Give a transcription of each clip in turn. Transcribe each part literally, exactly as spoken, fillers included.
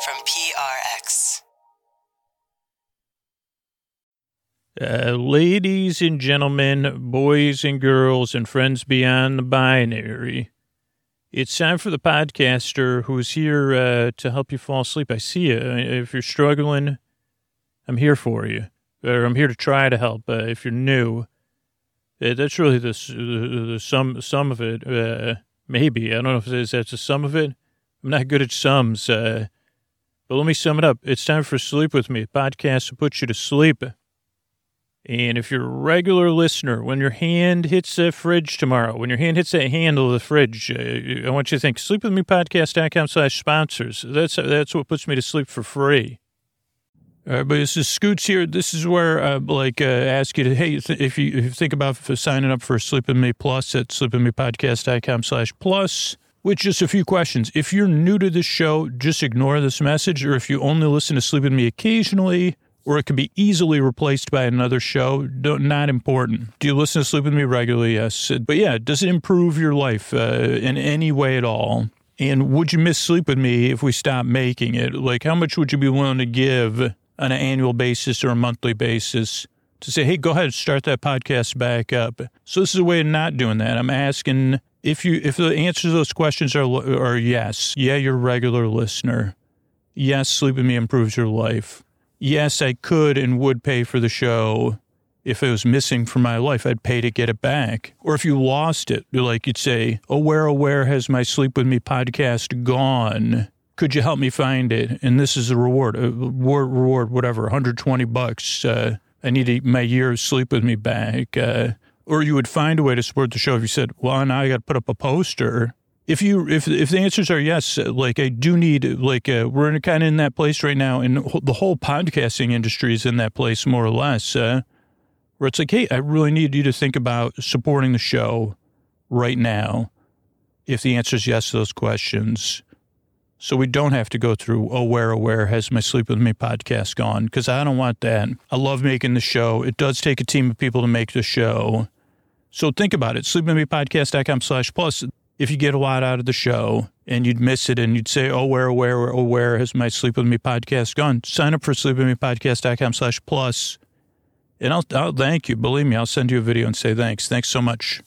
from P R X. Uh, ladies and gentlemen, boys and girls, and friends beyond the binary, it's time for the podcaster who's here uh, to help you fall asleep. I see you. If you're struggling, I'm here for you. Or I'm here to try to help. Uh, if you're new, uh, that's really the, the, the sum, sum of it. Uh, maybe. I don't know if that's the sum of it. I'm not good at sums. Uh, but let me sum it up. It's time for Sleep With Me, a podcast to put you to sleep. And if you're a regular listener, when your hand hits the fridge tomorrow, when your hand hits that handle of the fridge, uh, I want you to think sleepwithmepodcast.com slash sponsors. That's, that's what puts me to sleep for free. All right, but this is Scoots here. This is where I like uh, ask you to, hey, if you, if you think about signing up for Sleep With Me Plus at sleepwithmepodcast.com slash plus, with just a few questions. If you're new to this show, just ignore this message. Or if you only listen to Sleep With Me occasionally, or it can be easily replaced by another show, don't, not important. Do you listen to Sleep With Me regularly? Yes. But yeah, does it improve your life uh, in any way at all? And would you miss Sleep With Me if we stopped making it? Like, how much would you be willing to give on an annual basis or a monthly basis to say, hey, go ahead, start that podcast back up? So this is a way of not doing that. I'm asking if you if the answers to those questions are, are yes. Yeah, you're a regular listener. Yes, Sleep With Me improves your life. Yes, I could and would pay for the show. If it was missing from my life, I'd pay to get it back. Or if you lost it, like you'd say, oh, where, oh, where has my Sleep With Me podcast gone? Could you help me find it? And this is a reward, a reward, reward whatever, one hundred twenty bucks. Uh, I need a, my year of Sleep With Me back. Uh, or you would find a way to support the show if you said, well, now I got to put up a poster. If you, if if the answers are yes, like I do need, like uh, we're in kind of in that place right now, and the whole podcasting industry is in that place more or less, uh, where it's like, hey, I really need you to think about supporting the show right now. If the answer is yes to those questions, so we don't have to go through, oh, where, oh, where has my Sleep With Me podcast gone? Because I don't want that. I love making the show. It does take a team of people to make the show. So think about it. sleepwithmepodcast.com slash plus. If you get a lot out of the show and you'd miss it and you'd say, oh, where, where, oh, where has my Sleep With Me podcast gone? Sign up for sleepwithmepodcast.com slash plus. And I'll, I'll thank you. Believe me, I'll send you a video and say thanks. Thanks so much.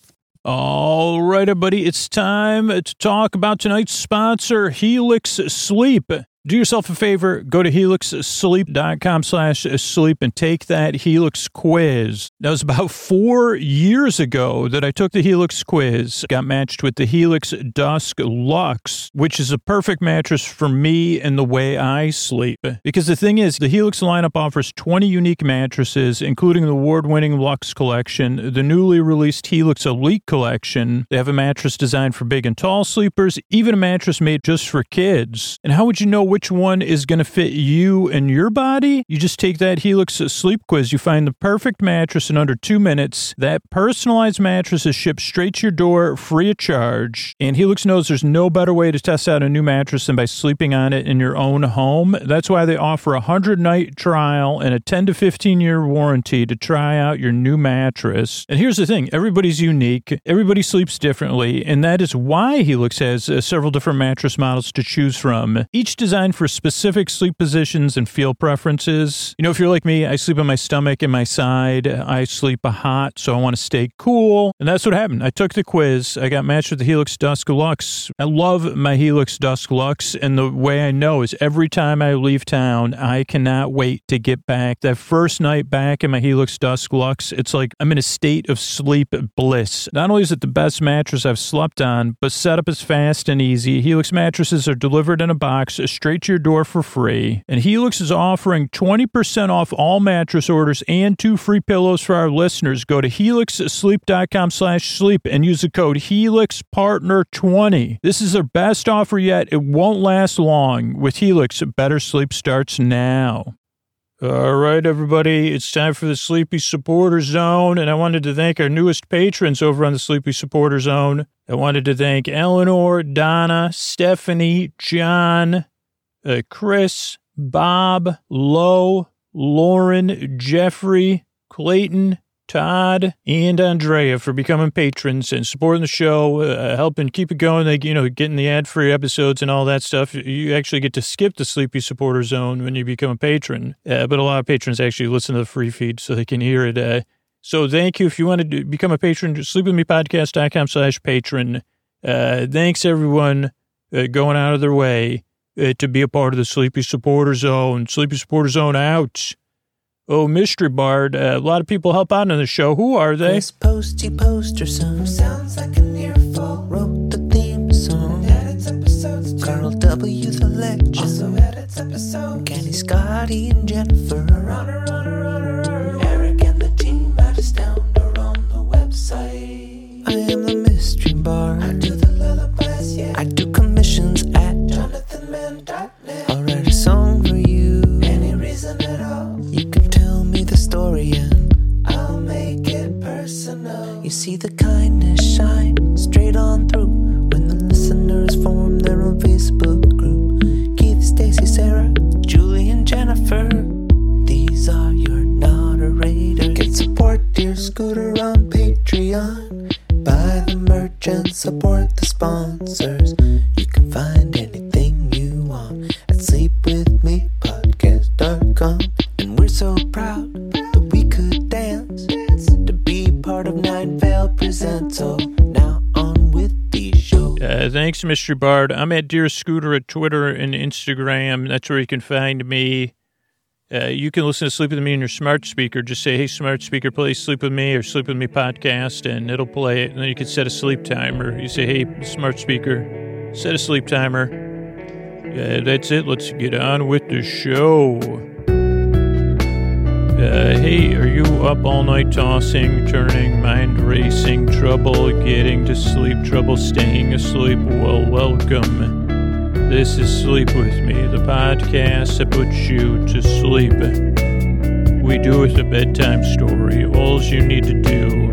All right, everybody. It's time to talk about tonight's sponsor, Helix Sleep. Do yourself a favor, go to helixsleep.com slash sleep and take that Helix quiz. That was about four years ago that I took the Helix quiz, got matched with the Helix Dusk Luxe, which is a perfect mattress for me and the way I sleep. Because the thing is, the Helix lineup offers twenty unique mattresses, including the award-winning Luxe collection, the newly released Helix Elite collection. They have a mattress designed for big and tall sleepers, even a mattress made just for kids. And how would you know which one is going to fit you and your body? You just take that Helix Sleep quiz. You find the perfect mattress in under two minutes. That personalized mattress is shipped straight to your door, free of charge. And Helix knows there's no better way to test out a new mattress than by sleeping on it in your own home. That's why they offer a hundred-night trial and a ten to fifteen-year warranty to try out your new mattress. And here's the thing. Everybody's unique. Everybody sleeps differently. And that is why Helix has uh, several different mattress models to choose from. Each designed for specific sleep positions and feel preferences. You know, if you're like me, I sleep on my stomach and my side. I sleep hot, so I want to stay cool. And that's what happened. I took the quiz. I got matched with the Helix Dusk Luxe. I love my Helix Dusk Luxe, and the way I know is every time I leave town, I cannot wait to get back. That first night back in my Helix Dusk Luxe, it's like I'm in a state of sleep bliss. Not only is it the best mattress I've slept on, but setup is fast and easy. Helix mattresses are delivered in a box straight to your door for free. And Helix is offering twenty percent off all mattress orders and two free pillows for our listeners. Go to helixsleep.com slash sleep and use the code HelixPartner twenty. This is their best offer yet. It won't last long. With Helix, better sleep starts now. All right, everybody, it's time for the Sleepy Supporter Zone, and I wanted to thank our newest patrons over on the Sleepy Supporter Zone. I wanted to thank Eleanor, Donna, Stephanie, John, Uh, Chris, Bob, Lo, Lauren, Jeffrey, Clayton, Todd and Andrea for becoming patrons and supporting the show, uh, helping keep it going, like, you know, getting the ad-free episodes and all that stuff. You actually get to skip the Sleepy Supporter Zone when you become a patron, uh, but a lot of patrons actually listen to the free feed so they can hear it. Uh, so thank you. If you want to become a patron, sleepwithmepodcast.com slash patron. Uh, thanks, everyone, uh, going out of their way uh, to be a part of the Sleepy Supporter Zone. Sleepy Supporter Zone out. Oh, Mystery Bard. Uh, a lot of people help out on the show. Who are they? This posty poster son sounds like an earful. Wrote the theme song. Edits episodes too. Carl W. the legend. Also edits episodes. Kenny, Scotty, and Jennifer. Runner, runner, runner, runner. Eric and the team at Astound are on the website. I am the Mystery Bard. I do the lullabies, yeah. I do commissions at jonathan mann dot net. I'll write a song for you. Any reason at all. You can tell me the story and I'll make it personal. You see the kindness shine straight on through when the listeners form their own Facebook group. Keith, Stacy, Sarah, Julie, and Jennifer. These are your moderators. Get support, dear Scooter, on Patreon. Buy the merch and support the sponsors. You can find anything you want at sleep with me podcast dot com. And we're so proud that we could dance to be part of Nine Vale Presents. So now on with the show. Uh, thanks, Mystery Bard. I'm at Dear Scooter at Twitter and Instagram. That's where you can find me. Uh, you can listen to Sleep With Me on your smart speaker. Just say, hey, smart speaker, play Sleep With Me or Sleep With Me podcast, and it'll play it. And then you can set a sleep timer. You say, hey, smart speaker, set a sleep timer. Uh, that's it. Let's get on with the show. Uh, hey, are you up all night tossing, turning, mind racing, trouble getting to sleep, trouble staying asleep? Well, welcome. This is Sleep With Me, the podcast that puts you to sleep. We do it a bedtime story. All you need to do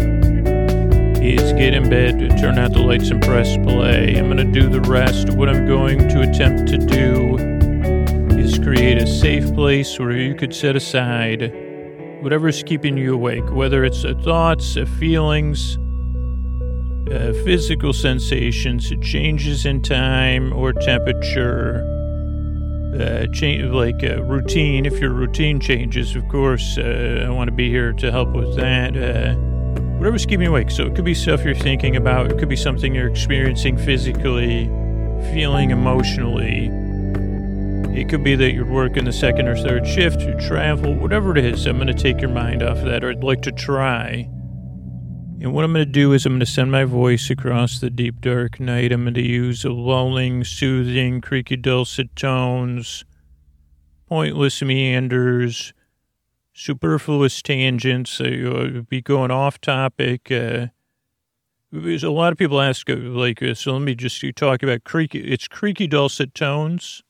is get in bed, turn out the lights, and press play. I'm going to do the rest. What I'm going to attempt to do is create a safe place where you could set aside whatever's keeping you awake, whether it's uh, thoughts, uh, feelings, uh, physical sensations, changes in time or temperature, uh, change, like uh, routine. If your routine changes, of course, uh, I want to be here to help with that. Uh, whatever's keeping you awake. So it could be stuff you're thinking about. It could be something you're experiencing physically, feeling emotionally. It could be that you're working the second or third shift, you travel, whatever it is. I'm going to take your mind off of that, or I'd like to try. And what I'm going to do is I'm going to send my voice across the deep, dark night. I'm going to use lulling, soothing, creaky, dulcet tones, pointless meanders, superfluous tangents. Uh, be going off topic. Uh, there's a lot of people ask, uh, like, uh, so let me just talk about creaky. It's creaky, dulcet tones.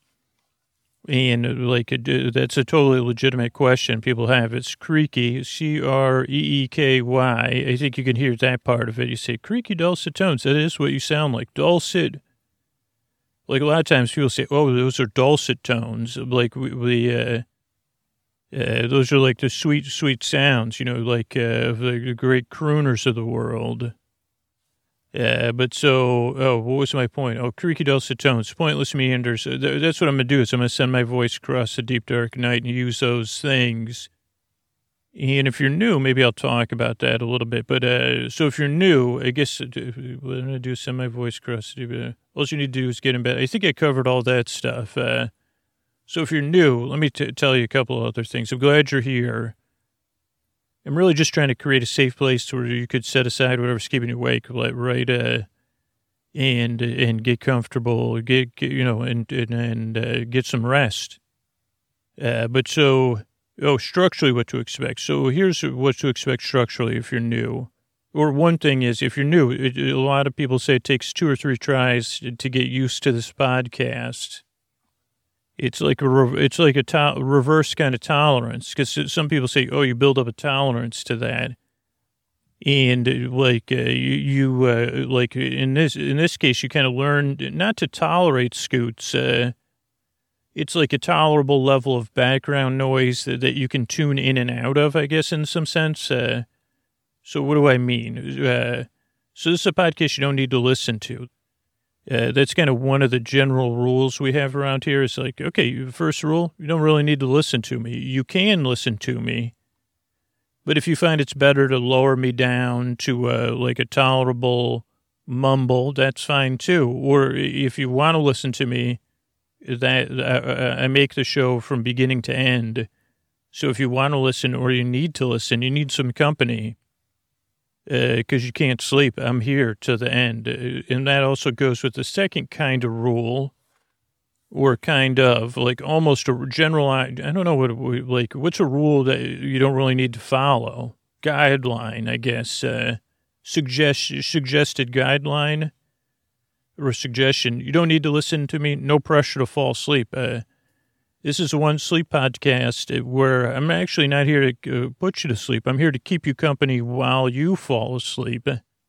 And, like, a, that's a totally legitimate question people have. It's creaky, C R E E K Y. I think you can hear that part of it. You say, creaky, dulcet tones. That is what you sound like. Dulcet. Like, a lot of times people say, oh, those are dulcet tones. Like, we, we uh, uh, those are, like, the sweet, sweet sounds, you know, like uh, the great crooners of the world. Yeah, but so, oh, what was my point? Oh, creaky, dulcet tones, pointless meanders. That's what I'm going to do is I'm going to send my voice across the deep, dark night and use those things. And if you're new, maybe I'll talk about that a little bit. But uh, so if you're new, I guess what I'm going to do is send my voice across the deep, uh, all you need to do is get in bed. I think I covered all that stuff. Uh, so if you're new, let me t- tell you a couple of other things. I'm glad you're here. I'm really just trying to create a safe place where you could set aside whatever's keeping you awake, like, right, uh, and and get comfortable, get, get you know, and and, and uh, get some rest. Uh, but so, oh, structurally, what to expect. So here's what to expect structurally if you're new. Or one thing is, if you're new, it, a lot of people say it takes two or three tries to get used to this podcast. It's like a it's like a to- reverse kind of tolerance, because some people say, "Oh, you build up a tolerance to that," and like uh, you, you uh, like in this in this case, you kind of learn not to tolerate scoots. Uh, it's like a tolerable level of background noise that, that you can tune in and out of, I guess, in some sense. Uh, So what do I mean? Uh, so this is a podcast you don't need to listen to. Uh, that's kind of one of the general rules we have around here. It's like, okay, first rule, you don't really need to listen to me. You can listen to me, but if you find it's better to lower me down to uh, like a tolerable mumble, that's fine too. Or if you want to listen to me, that uh, I make the show from beginning to end. So if you want to listen or you need to listen, you need some company. Because uh, you can't sleep. I'm here to the end. Uh, and that also goes with the second kind of rule, or kind of, like almost a general, I don't know what, like, what's a rule that you don't really need to follow? Guideline, I guess. Uh, suggest, suggested guideline or suggestion. You don't need to listen to me. No pressure to fall asleep. Uh, This is one sleep podcast where I'm actually not here to uh, put you to sleep. I'm here to keep you company while you fall asleep,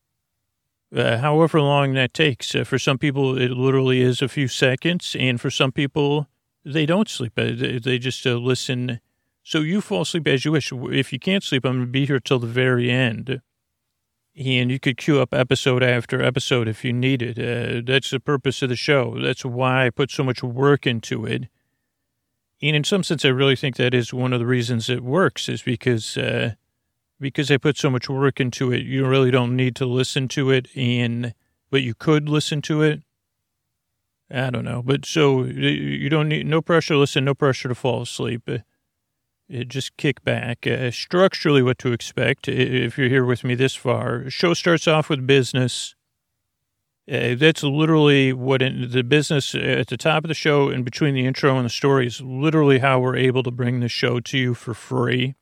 uh, however long that takes. Uh, for some people, it literally is a few seconds, and for some people, they don't sleep. Uh, they, they just uh, listen. So you fall asleep as you wish. If you can't sleep, I'm going to be here till the very end. And you could queue up episode after episode if you need it. Uh, that's the purpose of the show. That's why I put so much work into it. And in some sense, I really think that is one of the reasons it works, is because uh, because I put so much work into it. You really don't need to listen to it, and but you could listen to it. I don't know, but so you don't need no pressure to listen, no pressure to fall asleep. Uh, just kick back. Uh, structurally, what to expect if you're here with me this far. Show starts off with business. Uh, that's literally what in the business at the top of the show and between the intro and the story is literally how we're able to bring the show to you for free.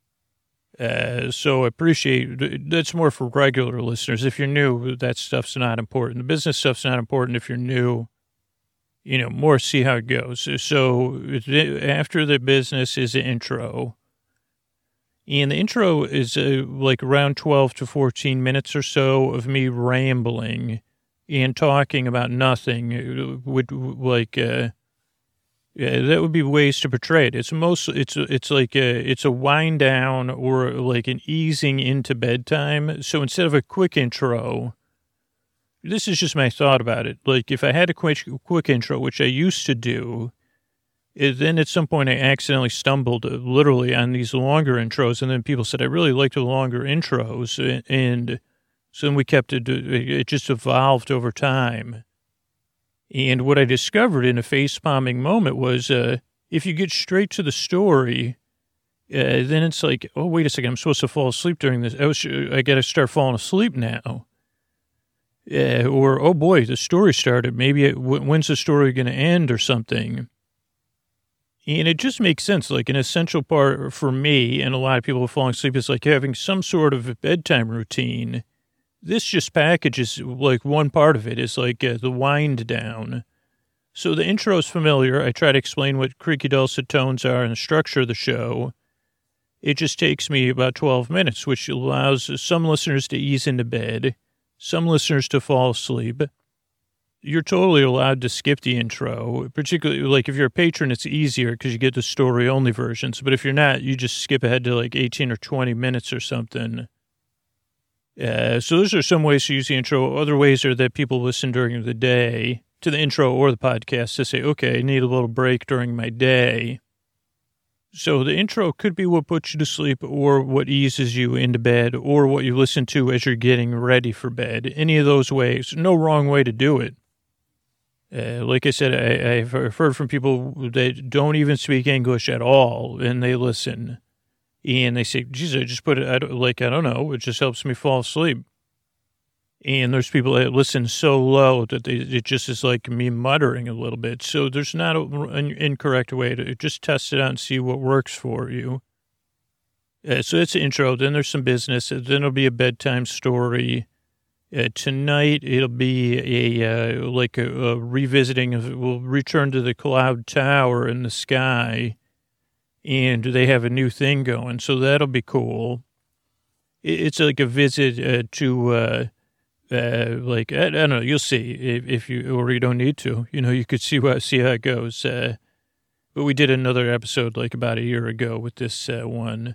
Uh, so I appreciate that's more for regular listeners. If you're new, that stuff's not important. The business stuff's not important. If you're new, you know, more see how it goes. So after the business is the intro. And the intro is uh, like around twelve to fourteen minutes or so of me rambling and talking about nothing. Would like uh, yeah, that would be ways to portray it. It's most it's it's like a, it's a wind down or like an easing into bedtime. So instead of a quick intro, this is just my thought about it. Like if I had a quick quick intro, which I used to do, it, then at some point I accidentally stumbled uh, literally on these longer intros, and then people said I really like the longer intros, and. and So then we kept it, it just evolved over time. And what I discovered in a face-palming moment was uh, if you get straight to the story, uh, then it's like, oh, wait a second, I'm supposed to fall asleep during this. I, was, I got to start falling asleep now. Uh, or, oh, boy, the story started. Maybe it, when's the story going to end or something? And it just makes sense. Like an essential part for me and a lot of people falling asleep is like having some sort of bedtime routine. This just packages, like one part of it is like uh, the wind down. So the intro is familiar. I try to explain what creaky dulcet tones are and the structure of the show. It just takes me about twelve minutes, which allows some listeners to ease into bed, some listeners to fall asleep. You're totally allowed to skip the intro, particularly like if you're a patron, it's easier because you get the story only versions. But if you're not, you just skip ahead to like eighteen or twenty minutes or something. Uh, so those are some ways to use the intro. Other ways are that people listen during the day to the intro or the podcast to say, okay, I need a little break during my day. So the intro could be what puts you to sleep or what eases you into bed or what you listen to as you're getting ready for bed. Any of those ways, no wrong way to do it. Uh, like I said, I, I've heard from people that don't even speak English at all, and they listen. And they say, geez, I just put it, I don't, like, I don't know, it just helps me fall asleep. And there's people that listen so low that they, it just is like me muttering a little bit. So there's not an incorrect way to just test it out and see what works for you. Uh, so that's the intro. Then there's some business. Then it'll be a bedtime story. Uh, tonight it'll be a uh, like a, a revisiting of, we'll return to the cloud tower in the sky. And they have a new thing going, so that'll be cool. It's like a visit uh, to, uh, uh, like, I, I don't know, you'll see if, if you, or you don't need to. You know, you could see what, see how it goes. Uh, but we did another episode like about a year ago with this uh, one.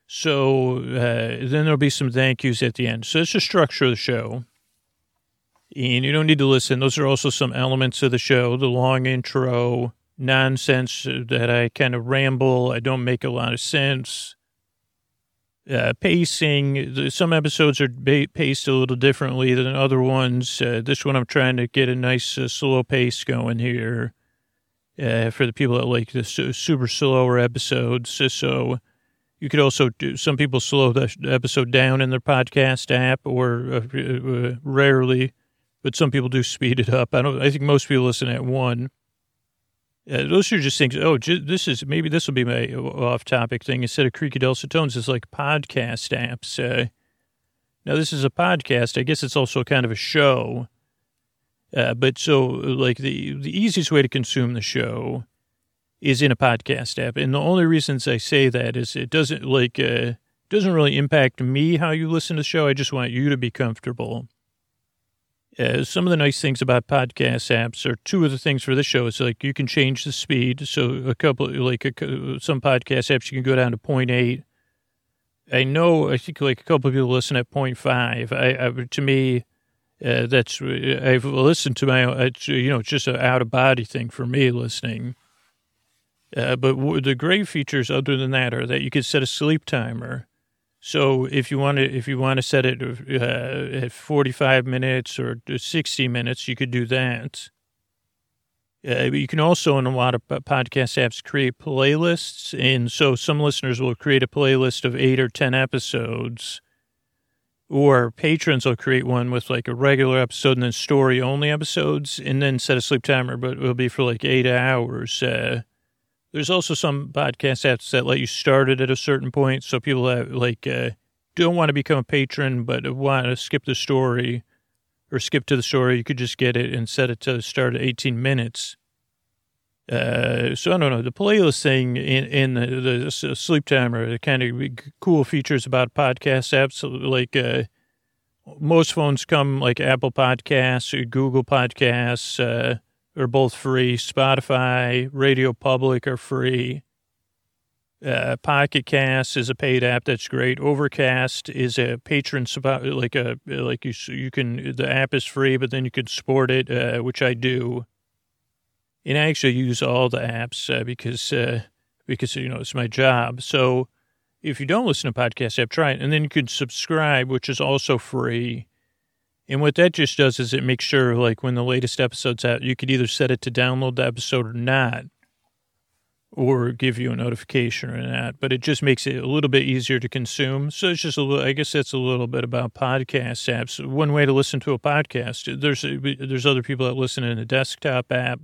So uh, then there'll be some thank yous at the end. So it's the structure of the show. And you don't need to listen. Those are also some elements of the show, the long intro, nonsense that I kind of ramble. I don't make a lot of sense. Uh, pacing. Some episodes are ba- paced a little differently than other ones. Uh, this one I'm trying to get a nice uh, slow pace going here uh, for the people that like the su- super slower episodes. So, so you could also do, some people slow the episode down in their podcast app or uh, uh, rarely, but some people do speed it up. I don't, I think most people listen at one. Uh, those are just things. Oh, ju- this is maybe this will be my off-topic thing. Instead of creaky dulcet tones, it's like podcast apps. Uh, now, this is a podcast. I guess it's also kind of a show. Uh, but so, like the the easiest way to consume the show is in a podcast app, and the only reasons I say that is it doesn't like uh, doesn't really impact me how you listen to the show. I just want you to be comfortable. Uh, some of the nice things about podcast apps are two of the things for this show. It's like you can change the speed. So a couple, like a, some podcast apps, you can go down to point eight. I know, I think like a couple of people listen at point five. I, I to me, uh, that's, I've listened to my, it's, you know, it's just an out of body thing for me listening. Uh, but w- the great features other than that are that you can set a sleep timer. So if you want to, if you want to set it uh, at forty-five minutes or sixty minutes, you could do that. Uh, but you can also, in a lot of podcast apps, create playlists. And so some listeners will create a playlist of eight or ten episodes, or patrons will create one with like a regular episode and then story-only episodes, and then set a sleep timer, but it'll be for like eight hours. Uh, There's also some podcast apps that let you start it at a certain point. So people that like uh, don't want to become a patron, but want to skip the story or skip to the story, you could just get it and set it to start at eighteen minutes. Uh, so I don't know, the playlist thing in, in the, the sleep timer, the kind of cool features about podcast apps, like uh, most phones come like Apple Podcasts, Google Podcasts, uh, are both free. Spotify, Radio Public are free. Uh, Pocket Cast is a paid app that's great. Overcast is a patron, like a like you you can. The app is free, but then you could support it, uh, which I do. And I actually use all the apps uh, because uh, because you know it's my job. So if you don't listen to podcast app, try it, and then you can subscribe, which is also free. And what that just does is it makes sure, like, when the latest episode's out, you could either set it to download the episode or not, or give you a notification or not. But it just makes it a little bit easier to consume. So it's just a little, I guess that's a little bit about podcast apps. One way to listen to a podcast, there's there's other people that listen in a desktop app,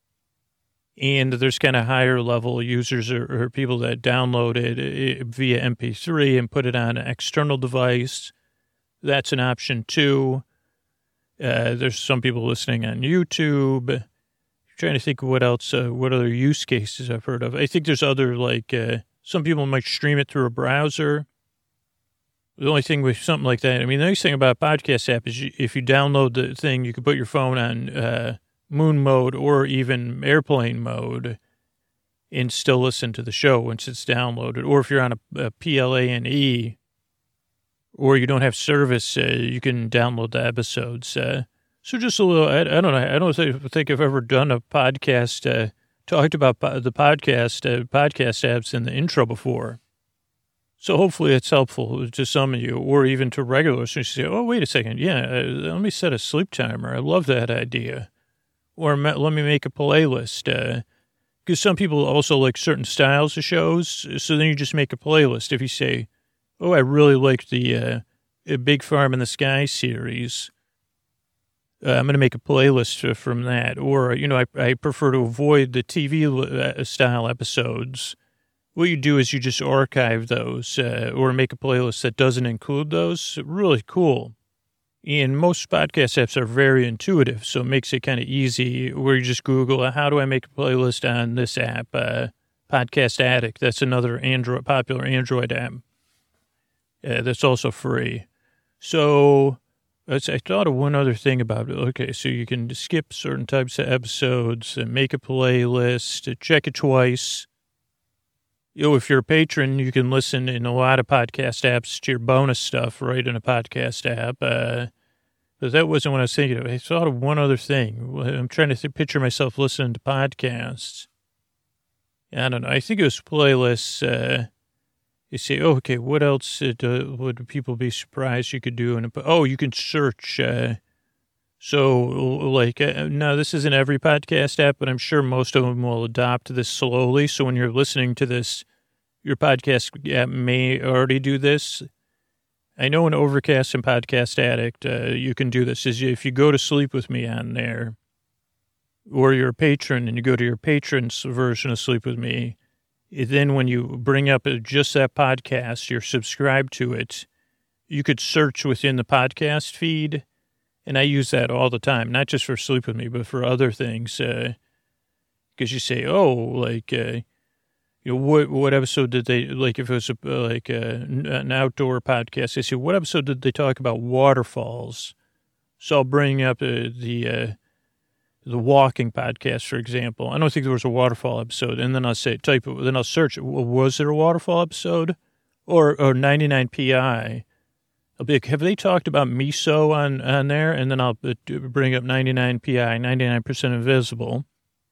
and there's kind of higher level users or, or people that download it via M P three and put it on an external device. That's an option too. Uh, there's some people listening on YouTube. I'm trying to think of what else, uh, what other use cases I've heard of. I think there's other, like, uh, some people might stream it through a browser. The only thing with something like that, I mean, the nice thing about a podcast app is you, if you download the thing, you can put your phone on uh, moon mode or even airplane mode and still listen to the show once it's downloaded. Or if you're on a, a P L A N E, or you don't have service, uh, you can download the episodes. Uh, so just a little, I, I don't know, I don't think, think I've ever done a podcast, uh, talked about po- the podcast, uh, podcast apps in the intro before. So hopefully it's helpful to some of you, or even to regulars who say, oh, wait a second, yeah, uh, let me set a sleep timer. I love that idea. Or ma- let me make a playlist. Because uh, some people also like certain styles of shows, so then you just make a playlist. If you say, oh, I really like the uh, Big Farm in the Sky series, Uh, I'm going to make a playlist from that. Or, you know, I, I prefer to avoid the T V-style episodes. What you do is you just archive those uh, or make a playlist that doesn't include those. Really cool. And most podcast apps are very intuitive, so it makes it kind of easy where you just Google, how do I make a playlist on this app? Uh, Podcast Addict, that's another Android popular Android app. Uh, that's also free. So I thought of one other thing about it. Okay, so you can skip certain types of episodes, and make a playlist, check it twice. You know, if you're a patron, you can listen in a lot of podcast apps to your bonus stuff right in a podcast app. Uh, but that wasn't what I was thinking of. I thought of one other thing. I'm trying to th- picture myself listening to podcasts. I don't know. I think it was playlists. Uh, you say, oh, okay, what else uh, would people be surprised you could do? And oh, you can search. Uh, so, like, uh, now this isn't every podcast app, but I'm sure most of them will adopt this slowly. So when you're listening to this, your podcast app may already do this. I know in Overcast and Podcast Addict, uh, you can do this. Is if you go to Sleep With Me on there, or you're a patron and you go to your patron's version of Sleep With Me, then when you bring up just that podcast, you're subscribed to it, you could search within the podcast feed. And I use that all the time, not just for Sleep With Me, but for other things. Because uh, you say, oh, like, uh, you know, what what episode did they, like if it was a, like a, an outdoor podcast, they say, what episode did they talk about waterfalls? So I'll bring up uh, the uh, the walking podcast, for example. I don't think there was a waterfall episode. And then I'll say, type it, then I'll search, was there a waterfall episode? Or, or ninety-nine P I. I'll be like, have they talked about miso on, on there? And then I'll bring up ninety-nine P I, ninety-nine percent invisible.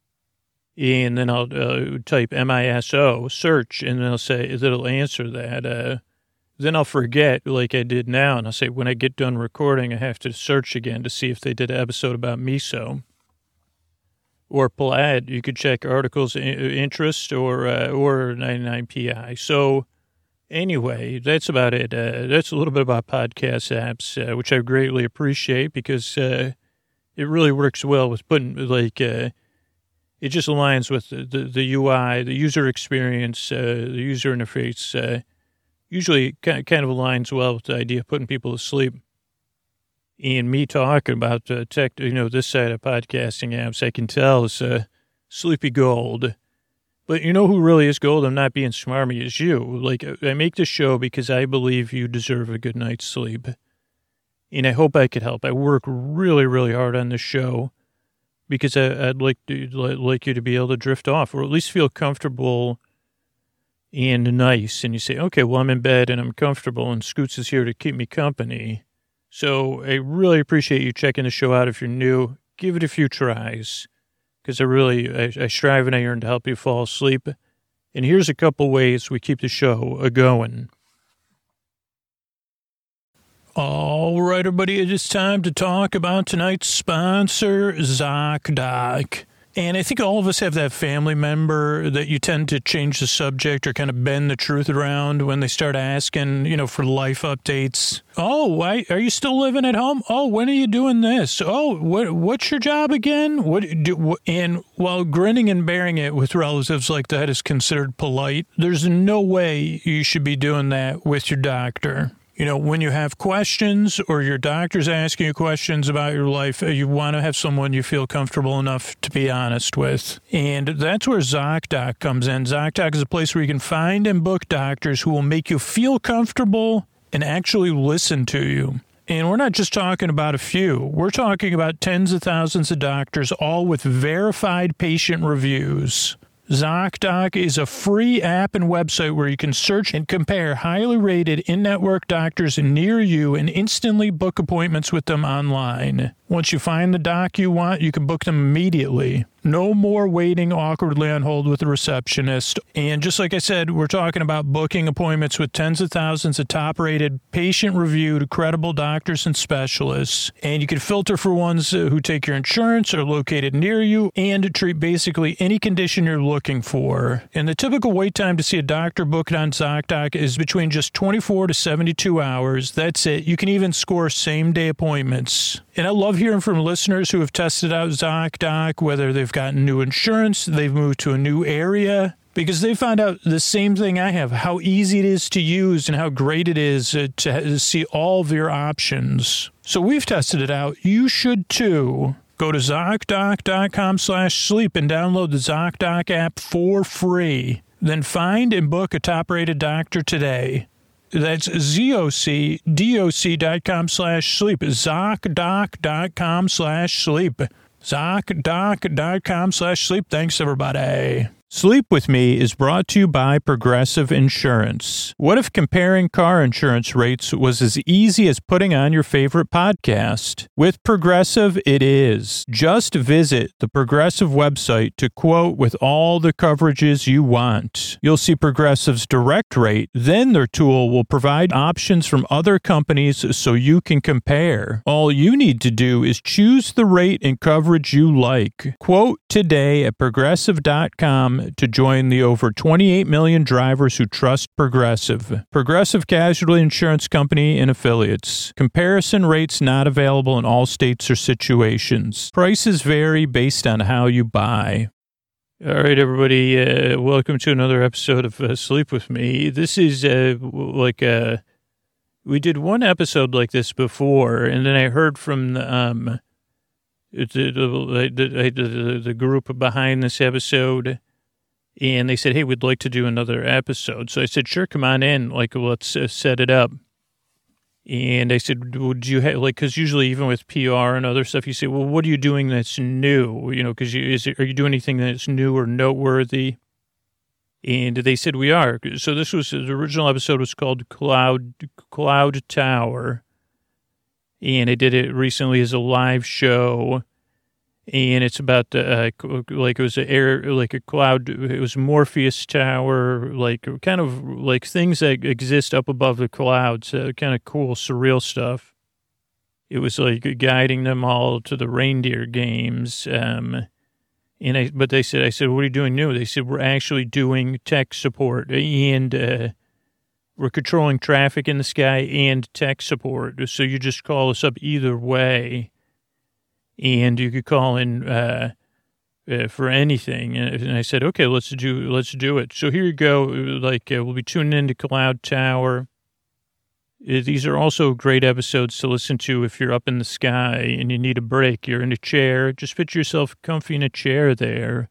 And then I'll uh, type M I S O, search, and then I'll say, it'll answer that. Uh, then I'll forget like I did now. And I'll say, when I get done recording, I have to search again to see if they did an episode about miso. Or Plaid, you could check articles of interest or, uh, or ninety-nine P I. So, anyway, that's about it. Uh, that's a little bit about podcast apps, uh, which I greatly appreciate because uh, it really works well with putting, like, uh, it just aligns with the, the, the U I, the user experience, uh, the user interface. Uh, usually kind of aligns well with the idea of putting people to sleep. And me talking about uh, tech, you know, this side of podcasting apps, I can tell is uh, sleepy gold. But you know who really is gold? I'm not being smarmy, is you. Like, I make this show because I believe you deserve a good night's sleep. And I hope I could help. I work really, really hard on this show because I, I'd like to like you to be able to drift off or at least feel comfortable and nice. And you say, okay, well, I'm in bed and I'm comfortable and Scoots is here to keep me company. So I really appreciate you checking the show out. If you're new, give it a few tries. Because I really, I, I strive and I yearn to help you fall asleep. And here's a couple ways we keep the show a-going. All right, everybody, it is time to talk about tonight's sponsor, ZocDoc. And I think all of us have that family member that you tend to change the subject or kind of bend the truth around when they start asking, you know, for life updates. Oh, why are you still living at home? Oh, when are you doing this? Oh, what what's your job again? What do, and while grinning and bearing it with relatives like that is considered polite, there's no way you should be doing that with your doctor. You know, when you have questions or your doctor's asking you questions about your life, you want to have someone you feel comfortable enough to be honest with. And that's where ZocDoc comes in. ZocDoc is a place where you can find and book doctors who will make you feel comfortable and actually listen to you. And we're not just talking about a few. We're talking about tens of thousands of doctors, all with verified patient reviews. ZocDoc is a free app and website where you can search and compare highly rated in-network doctors near you and instantly book appointments with them online. Once you find the doc you want, you can book them immediately. No more waiting awkwardly on hold with a receptionist. And just like I said, we're talking about booking appointments with tens of thousands of top-rated, patient-reviewed, credible doctors and specialists. And you can filter for ones who take your insurance, are located near you, and treat basically any condition you're looking for. And the typical wait time to see a doctor booked on ZocDoc is between just twenty-four to seventy-two hours. That's it. You can even score same-day appointments. And I love hearing from listeners who have tested out ZocDoc, whether they've gotten new insurance, they've moved to a new area, because they found out the same thing I have, how easy it is to use and how great it is to, to see all of your options. So we've tested it out. You should too. Go to ZocDoc.com slash sleep and download the ZocDoc app for free. Then find and book a top-rated doctor today. That's Z-O-C-D-O-C dot com slash sleep. ZocDoc.com slash sleep. ZocDoc.com slash sleep. Thanks, everybody. Sleep With Me is brought to you by Progressive Insurance. What if comparing car insurance rates was as easy as putting on your favorite podcast? With Progressive, it is. Just visit the Progressive website to quote with all the coverages you want. You'll see Progressive's direct rate, then their tool will provide options from other companies so you can compare. All you need to do is choose the rate and coverage you like. Quote today at progressive dot com to join the over twenty-eight million drivers who trust Progressive. Progressive Casualty Insurance Company and Affiliates. Comparison rates not available in all states or situations. Prices vary based on how you buy. All right, everybody, uh, welcome to another episode of uh, Sleep With Me. This is uh, like uh, we did one episode like this before, and then I heard from the, um, the, the, the, the, the group behind this episode. And they said, hey, we'd like to do another episode. So I said, sure, come on in. Like, let's uh, set it up. And I said, would you have, like, because usually even with P R and other stuff, you say, well, what are you doing that's new? You know, because you, is it, are you doing anything that's new or noteworthy? And they said, we are. So this was, the original episode was called Cloud, Cloud Tower. And I did it recently as a live show. And it's about the, uh, like it was an air, like a cloud, it was Morpheus Tower, like kind of like things that exist up above the clouds, uh, kind of cool, surreal stuff. It was like guiding them all to the reindeer games. Um, and I, but they said, I said, what are you doing new? They said, we're actually doing tech support and, uh, we're controlling traffic in the sky and tech support. So you just call us up either way. And you could call in uh, uh, for anything. And I said, okay, let's do let's do it. So here you go. Like uh, we'll be tuning into Cloud Tower. Uh, these are also great episodes to listen to if you're up in the sky and you need a break. You're in a chair. Just put yourself comfy in a chair there.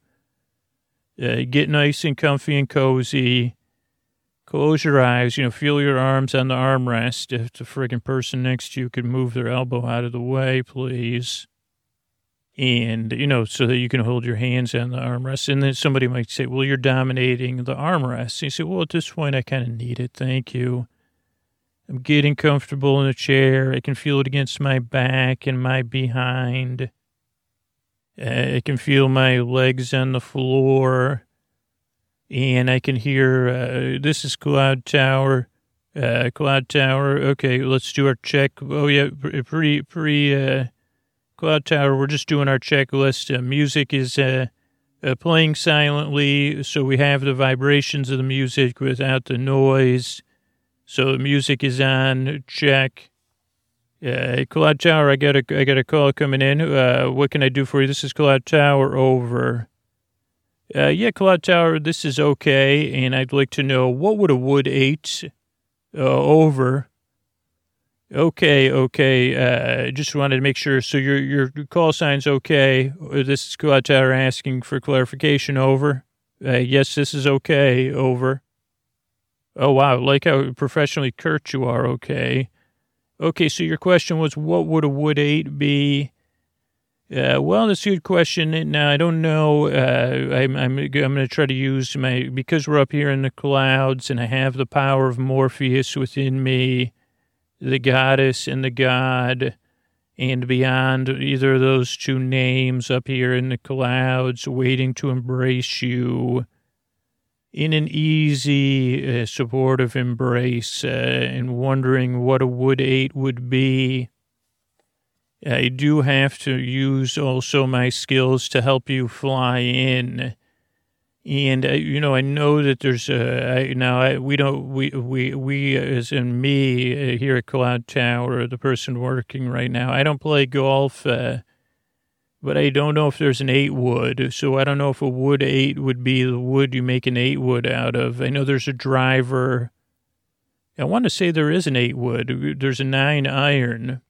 Uh, get nice and comfy and cozy. Close your eyes. You know, feel your arms on the armrest. If the friggin' person next to you could move their elbow out of the way, please. And, you know, so that you can hold your hands on the armrest. And then somebody might say, well, you're dominating the armrest. And you say, well, at this point, I kind of need it. Thank you. I'm getting comfortable in a chair. I can feel it against my back and my behind. Uh, I can feel my legs on the floor. And I can hear, uh, this is Cloud Tower. Uh, Cloud Tower. Okay, let's do our check. Oh, yeah, pretty, pretty, uh, Cloud Tower, we're just doing our checklist. Uh, music is uh, uh, playing silently, so we have the vibrations of the music without the noise. So the music is on. Check. Uh, Cloud Tower, I got a I got a call coming in. Uh, what can I do for you? This is Cloud Tower. Over. Uh, yeah, Cloud Tower, this is okay, and I'd like to know what would a Wood eight uh, over. Okay, okay. Uh, just wanted to make sure. So your your call sign's okay. This is Cloud Tower asking for clarification. Over. Uh, yes, this is okay. Over. Oh wow, like how professionally curt you are. Okay. Okay. So your question was, what would a Wood eight be? Uh, well, that's a good question. Now I don't know. Uh, I'm I'm I'm going to try to use my because we're up here in the clouds and I have the power of Morpheus within me. The goddess and the god, and beyond either of those two names up here in the clouds, waiting to embrace you in an easy, uh, supportive embrace, uh, and wondering what a Wood eight would be. I do have to use also my skills to help you fly in. And, uh, you know, I know that there's, uh, I, now, I, we don't, we, we, we, as in me uh, here at Cloud Tower, the person working right now, I don't play golf, uh, but I don't know if there's an eight wood. So I don't know if a Wood eight would be the wood you make an eight wood out of. I know there's a driver. I want to say there is an eight wood. There's a nine iron.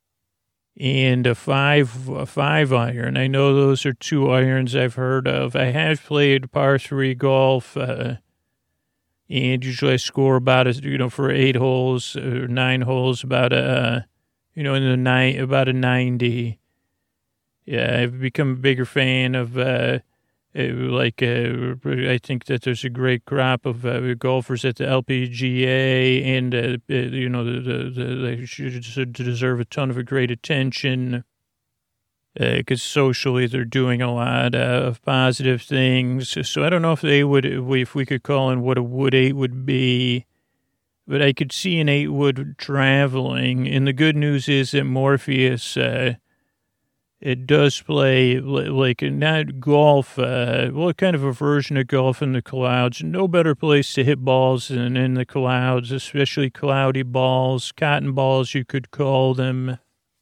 And a five, a five iron. I know those are two irons I've heard of. I have played par three golf, uh, and usually I score about, a, you know, for eight holes or nine holes, about a, you know, in the nine, about a ninety. Yeah, I've become a bigger fan of uh, Uh, like, uh, I think that there's a great crop of uh, golfers at the L P G A, and, uh, uh, you know, the, the, the, they should deserve a ton of great attention because uh, socially they're doing a lot uh, of positive things. So I don't know if they would, if we could call in what a wood eight would be, but I could see an eight wood traveling. And the good news is that Morpheus, uh, it does play like not golf, uh, well, kind of a version of golf in the clouds. No better place to hit balls than in the clouds, especially cloudy balls, cotton balls, you could call them.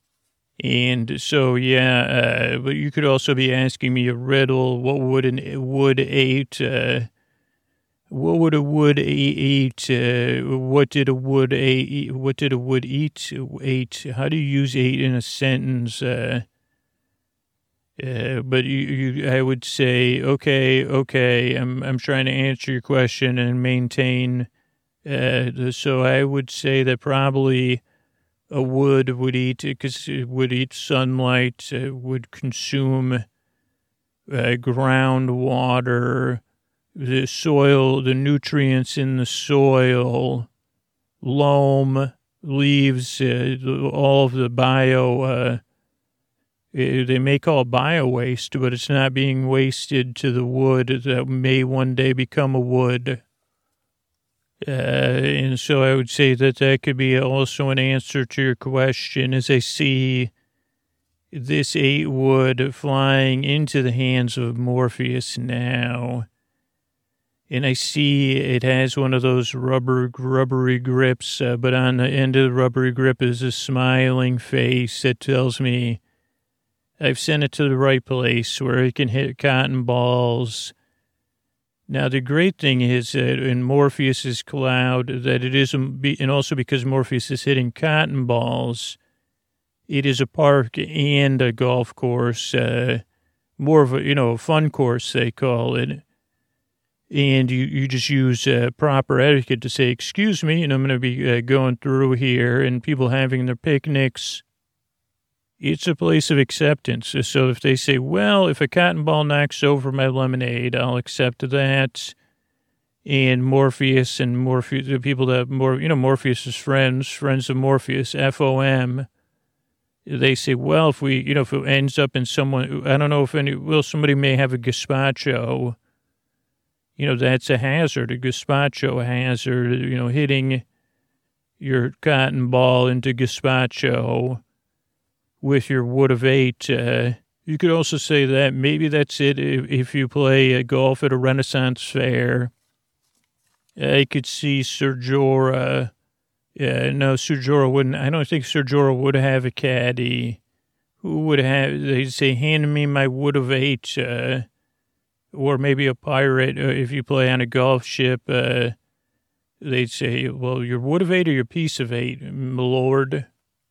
And so, yeah, uh, but you could also be asking me a riddle. What would a wood eight, uh, what would a wood eight, uh, what did a wood eight, what did a wood eat, eight? How do you use eight in a sentence? Uh, Uh, but you, you, I would say, okay, okay, I'm, I'm trying to answer your question and maintain. Uh, the, so I would say that probably a wood would eat, because it would eat sunlight, uh, would consume uh, groundwater, the soil, the nutrients in the soil, loam, leaves, uh, all of the bio. Uh, They may call it bio-waste, but it's not being wasted to the wood that may one day become a wood. Uh, and so I would say that that could be also an answer to your question, as I see this eight wood flying into the hands of Morpheus now. And I see it has one of those rubber, rubbery grips, uh, but on the end of the rubbery grip is a smiling face that tells me I've sent it to the right place where it can hit cotton balls. Now, the great thing is that in Morpheus's cloud, that it is, and also because Morpheus is hitting cotton balls, it is a park and a golf course, uh, more of a, you know, a fun course, they call it. And you, you just use uh, proper etiquette to say, excuse me, and I'm going to be uh, going through here, and people having their picnics. It's a place of acceptance. So if they say, well, if a cotton ball knocks over my lemonade, I'll accept that. And Morpheus and Morpheus, the people that, more, you know, Morpheus's friends, friends of Morpheus, F O M, they say, well, if we, you know, if it ends up in someone, I don't know if any, well, somebody may have a gazpacho. You know, that's a hazard, a gazpacho hazard, you know, hitting your cotton ball into gazpacho with your wood of eight. Uh, you could also say that maybe that's it if, if you play uh, golf at a Renaissance fair. I could see Ser Jorah. Yeah, no, Ser Jorah wouldn't. I don't think Ser Jorah would have a caddy. Who would have, they'd say, hand me my wood of eight. Uh, or maybe a pirate, uh, if you play on a golf ship, uh, they'd say, well, your wood of eight or your piece of eight, my lord.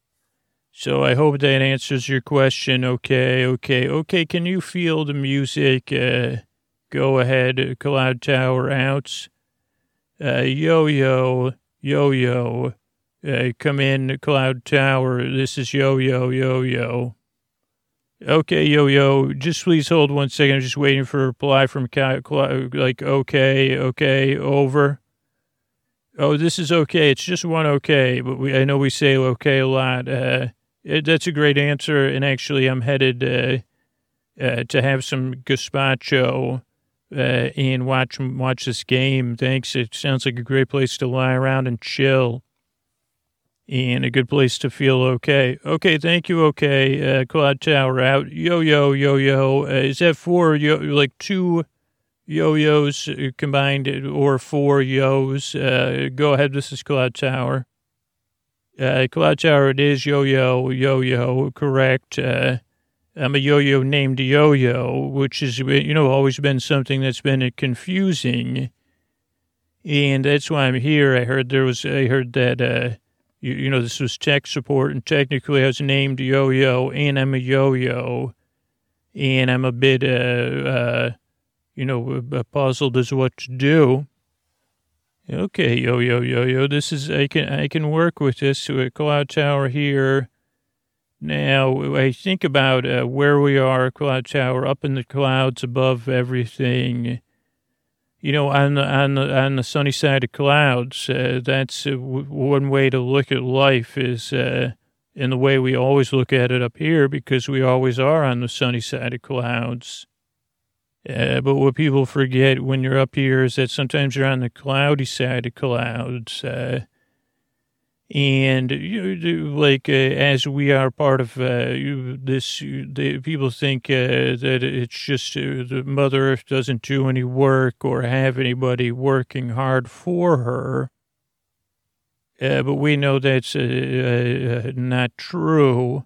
So I hope that answers your question. Okay, okay, okay. Can you feel the music? Uh, go ahead, Cloud Tower out. Uh, yo-yo, yo-yo. Uh, come in, Cloud Tower. This is yo-yo, yo-yo. Okay, yo-yo. Just please hold one second. I'm just waiting for a reply from Cloud. Like, okay, okay, over. Oh, this is okay. It's just one okay, but we, I know we say okay a lot. Uh, It, that's a great answer, and actually I'm headed uh, uh, to have some gazpacho uh, and watch watch this game. Thanks. It sounds like a great place to lie around and chill, and a good place to feel okay. Okay, thank you, okay. Uh, Cloud Tower out. Yo-yo, yo-yo. Uh, is that four, yo, like two yo-yos combined, or four yos? Uh, go ahead, this is Cloud Tower. Uh, Cloud Tower, it is yo-yo, yo-yo, correct. Uh, I'm a yo-yo named Yo-Yo, which is, you know, always been something that's been confusing. And that's why I'm here. I heard there was, I heard that, uh, you, you know, this was tech support, and technically I was named Yo-Yo, and I'm a yo-yo. And I'm a bit, uh, uh, you know, puzzled as what to do. Okay, yo, yo, yo, yo, this is, I can, I can work with this. So a Cloud Tower here. Now, I think about uh, where we are, Cloud Tower, up in the clouds above everything. You know, on the on the on the sunny side of clouds. Uh, that's uh, w- one way to look at life is uh, in the way we always look at it up here, because we always are on the sunny side of clouds. Uh, but what people forget when you're up here is that sometimes you're on the cloudy side of clouds. Uh, And you know, like uh, as we are part of uh, you, this, the, people think uh, that it's just uh, the Mother Earth doesn't do any work or have anybody working hard for her. Uh, but we know that's uh, uh, not true.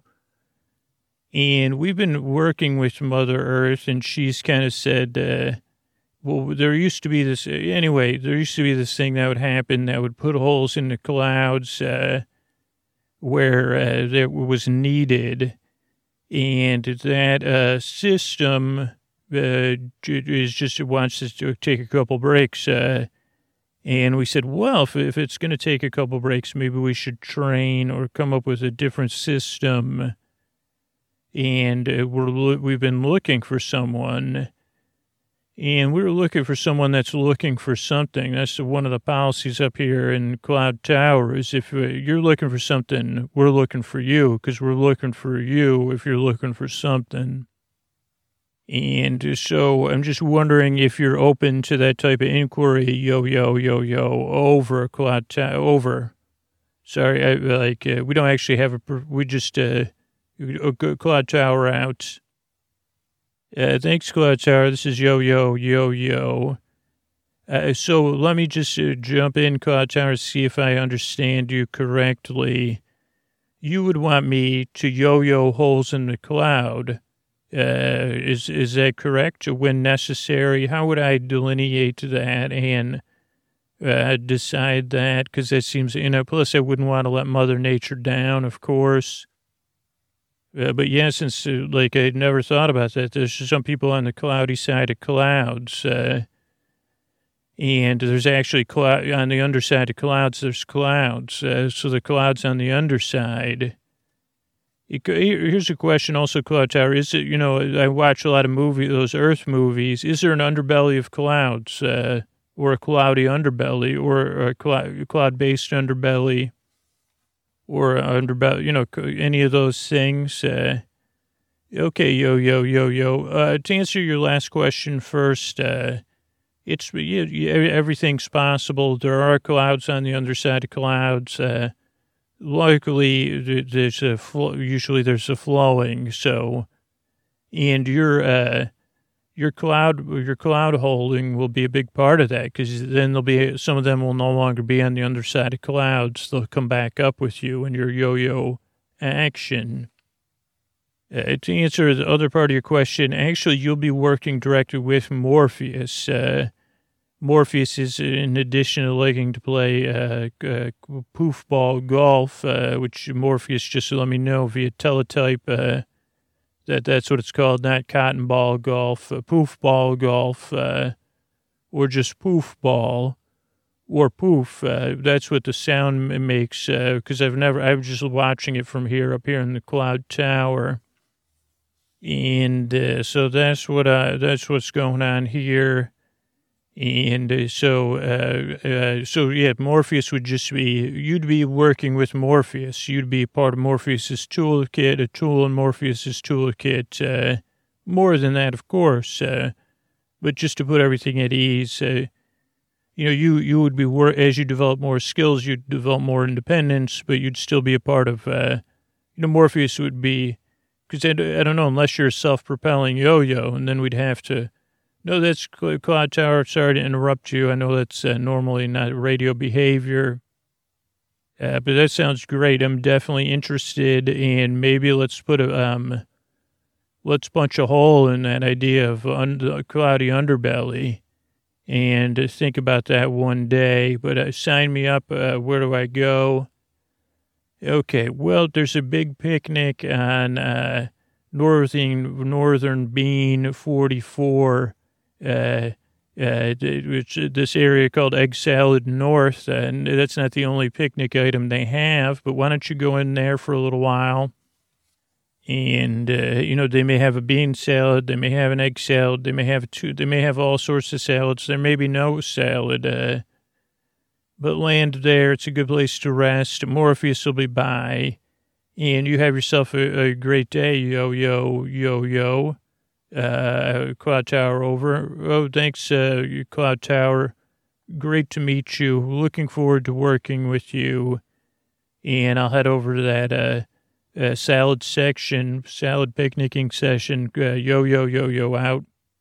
And we've been working with Mother Earth, and she's kind of said, uh, well, there used to be this, anyway, there used to be this thing that would happen that would put holes in the clouds uh, where uh, there was needed. And that uh, system uh, is just, it wants us to take a couple breaks. Uh, and we said, well, if, if it's going to take a couple breaks, maybe we should train or come up with a different system. And uh, we're, we've been looking for someone. And we were looking for someone that's looking for something. That's one of the policies up here in Cloud Tower is if you're looking for something, we're looking for you, because we're looking for you if you're looking for something. And so I'm just wondering if you're open to that type of inquiry, yo, yo, yo, yo, over Cloud Tower, over. Sorry, I, like, uh, we don't actually have a, we just, uh, Cloud Tower out. Uh, thanks, Cloud Tower. This is Yo, Yo, Yo, Yo. Uh, so let me just uh, jump in, Cloud Tower, see if I understand you correctly. You would want me to yo-yo holes in the cloud. Uh, is is that correct? When necessary, how would I delineate that and uh, decide that? Because that seems, you know, plus I wouldn't want to let Mother Nature down, of course. Uh, but yeah, since, uh, like, I never thought about that. There's some people on the cloudy side of clouds. Uh, and there's actually, cloud, on the underside of clouds, there's clouds. Uh, so the clouds on the underside. It, here's a question also, Cloud Tower. Is it, you know, I watch a lot of movies, those Earth movies. Is there an underbelly of clouds? Uh, or a cloudy underbelly? Or a cloud, cloud-based underbelly? Or underbelly, you know, any of those things. Uh, okay, yo, yo, yo, yo. Uh, to answer your last question first, uh, it's yeah, yeah, everything's possible. There are clouds on the underside of clouds. Uh, luckily, there's a usually there's a flowing. So, and your uh, your cloud your cloud holding will be a big part of that, because then there'll be some of them will no longer be on the underside of clouds. They'll come back up with you in your yo-yo action. Uh, to answer the other part of your question, actually, you'll be working directly with Morpheus. Uh, Morpheus is, in addition to liking to play uh, uh, poof ball golf, uh, which Morpheus just let me know via teletype. Uh, That that's what it's called, not cotton ball golf, uh, poof ball golf, uh, or just poof ball, or poof. Uh, that's what the sound makes, because uh, I've never, I'm just watching it from here, up here in the Cloud Tower. And uh, so that's what I, that's what's going on here. And uh, so, uh, uh, so yeah, Morpheus would just be, you'd be working with Morpheus. You'd be part of Morpheus's toolkit, a tool in Morpheus's toolkit. Uh, more than that, of course. Uh, but just to put everything at ease, uh, you know, you, you would be, wor- as you develop more skills, you'd develop more independence, but you'd still be a part of, uh, you know, Morpheus would be, because I, I don't know, unless you're a self-propelling yo-yo, and then we'd have to, no, that's Cloud Tower. Sorry to interrupt you. I know that's uh, normally not radio behavior, uh, but that sounds great. I'm definitely interested, and maybe let's put a um, let's punch a hole in that idea of un- cloudy underbelly, and uh, think about that one day. But uh, sign me up. Uh, where do I go? Okay, well, there's a big picnic on uh, Northern Northern Bean forty-four. Uh, uh, which this area called Egg Salad North, and that's not the only picnic item they have, but why don't you go in there for a little while? And, uh, you know, they may have a bean salad, they may have an egg salad, they may have two, they may have all sorts of salads. There may be no salad, uh, but land there. It's a good place to rest. Morpheus will be by, and you have yourself a, a great day. Yo, yo, yo, yo. Uh, Cloud Tower over. Oh, thanks, uh, Cloud Tower. Great to meet you. Looking forward to working with you. And I'll head over to that, uh, Uh, salad section, salad picnicking session. Uh, yo, yo, yo, yo, out.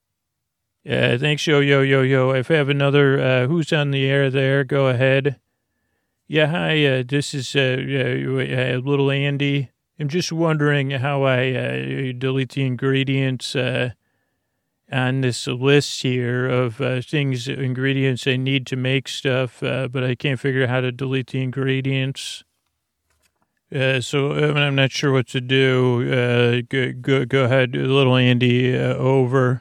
Uh, thanks, yo, yo, yo, yo. If I have another, uh, who's on the air there, go ahead. Yeah, hi, uh, this is uh, uh, little Andy. I'm just wondering how I uh, delete the ingredients uh, on this list here of uh, things, ingredients I need to make stuff, uh, but I can't figure out how to delete the ingredients. Uh, so uh, I'm not sure what to do. Uh, go, go, go ahead, little Andy, uh, over.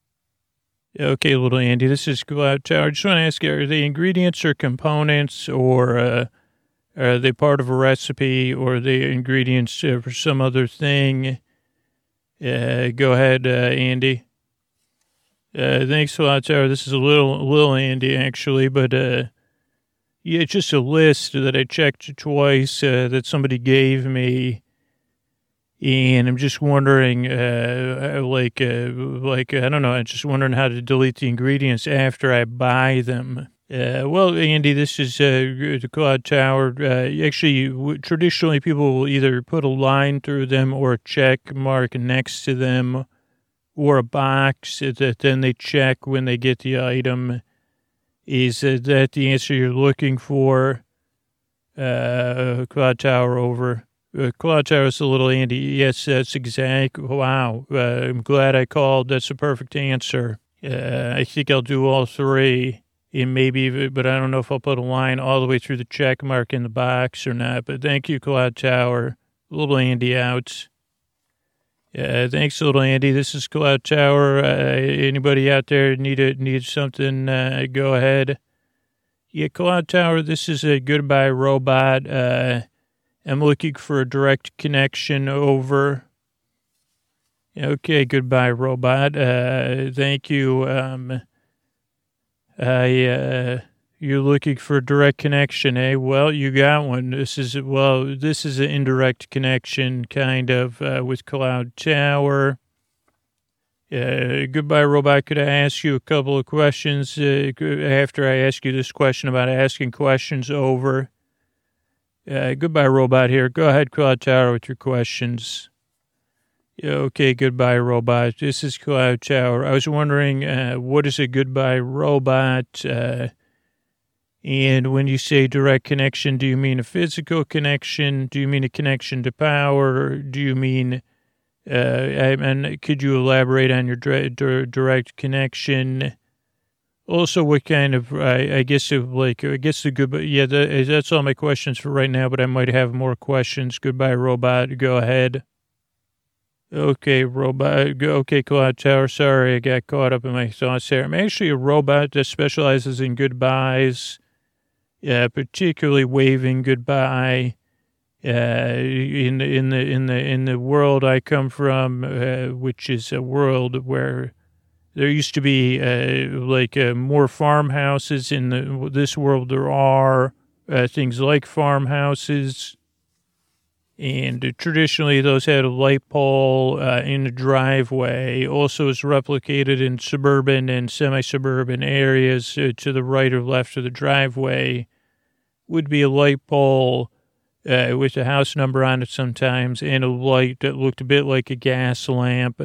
Okay, little Andy, this is Cloud Tower. I just want to ask you, are the ingredients or components, or uh, are they part of a recipe, or are they ingredients uh, for some other thing? Uh, go ahead, uh, Andy. Uh, thanks, Cloud Tower. This is a little, little Andy, actually, but... Uh, Yeah, it's just a list that I checked twice uh, that somebody gave me, and I'm just wondering, uh, like, uh, like I don't know, I'm just wondering how to delete the ingredients after I buy them. Uh, well, Andy, this is uh, the Cloud Tower. Uh, actually, w- traditionally, people will either put a line through them or a check mark next to them, or a box that then they check when they get the item. Is that the answer you're looking for? Uh, Cloud Tower over. Uh, Cloud Tower is a little Andy. Yes, that's exact. Wow. Uh, I'm glad I called. That's a perfect answer. Uh, I think I'll do all three. And maybe, but I don't know if I'll put a line all the way through the check mark in the box or not. But thank you, Cloud Tower. Little Andy out. Uh, thanks, little Andy. This is Cloud Tower. Uh, anybody out there need a, need something? Uh, go ahead. Yeah, Cloud Tower. This is a Goodbye Robot. Uh, I'm looking for a direct connection over. Okay, Goodbye Robot. Uh, thank you. Um, I. Uh, You're looking for a direct connection, eh? Well, you got one. This is, well, this is an indirect connection, kind of, uh, with Cloud Tower. Uh, Goodbye, Robot. Could I ask you a couple of questions uh, after I ask you this question about asking questions over? Uh, goodbye, Robot here. Go ahead, Cloud Tower, with your questions. Yeah, okay, Goodbye, Robot. This is Cloud Tower. I was wondering, uh, what is a Goodbye Robot? Uh, And when you say direct connection, do you mean a physical connection? Do you mean a connection to power? Or do you mean, uh, and could you elaborate on your direct connection? Also, what kind of, I, I guess, like, I guess the good, yeah, that, that's all my questions for right now, but I might have more questions. Goodbye, Robot. Go ahead. Okay, Robot. Okay, Cloud Tower. Sorry, I got caught up in my thoughts there. I'm actually a robot that specializes in goodbyes. Uh, particularly waving goodbye. Uh, in the in the in the in the world I come from, uh, which is a world where there used to be uh, like uh, more farmhouses. In the this world, there are uh, things like farmhouses, and uh, traditionally those had a light pole uh, in the driveway. Also, is replicated in suburban and semi-suburban areas. Uh, to the right or left of the driveway would be a light pole uh, with a house number on it sometimes, and a light that looked a bit like a gas lamp.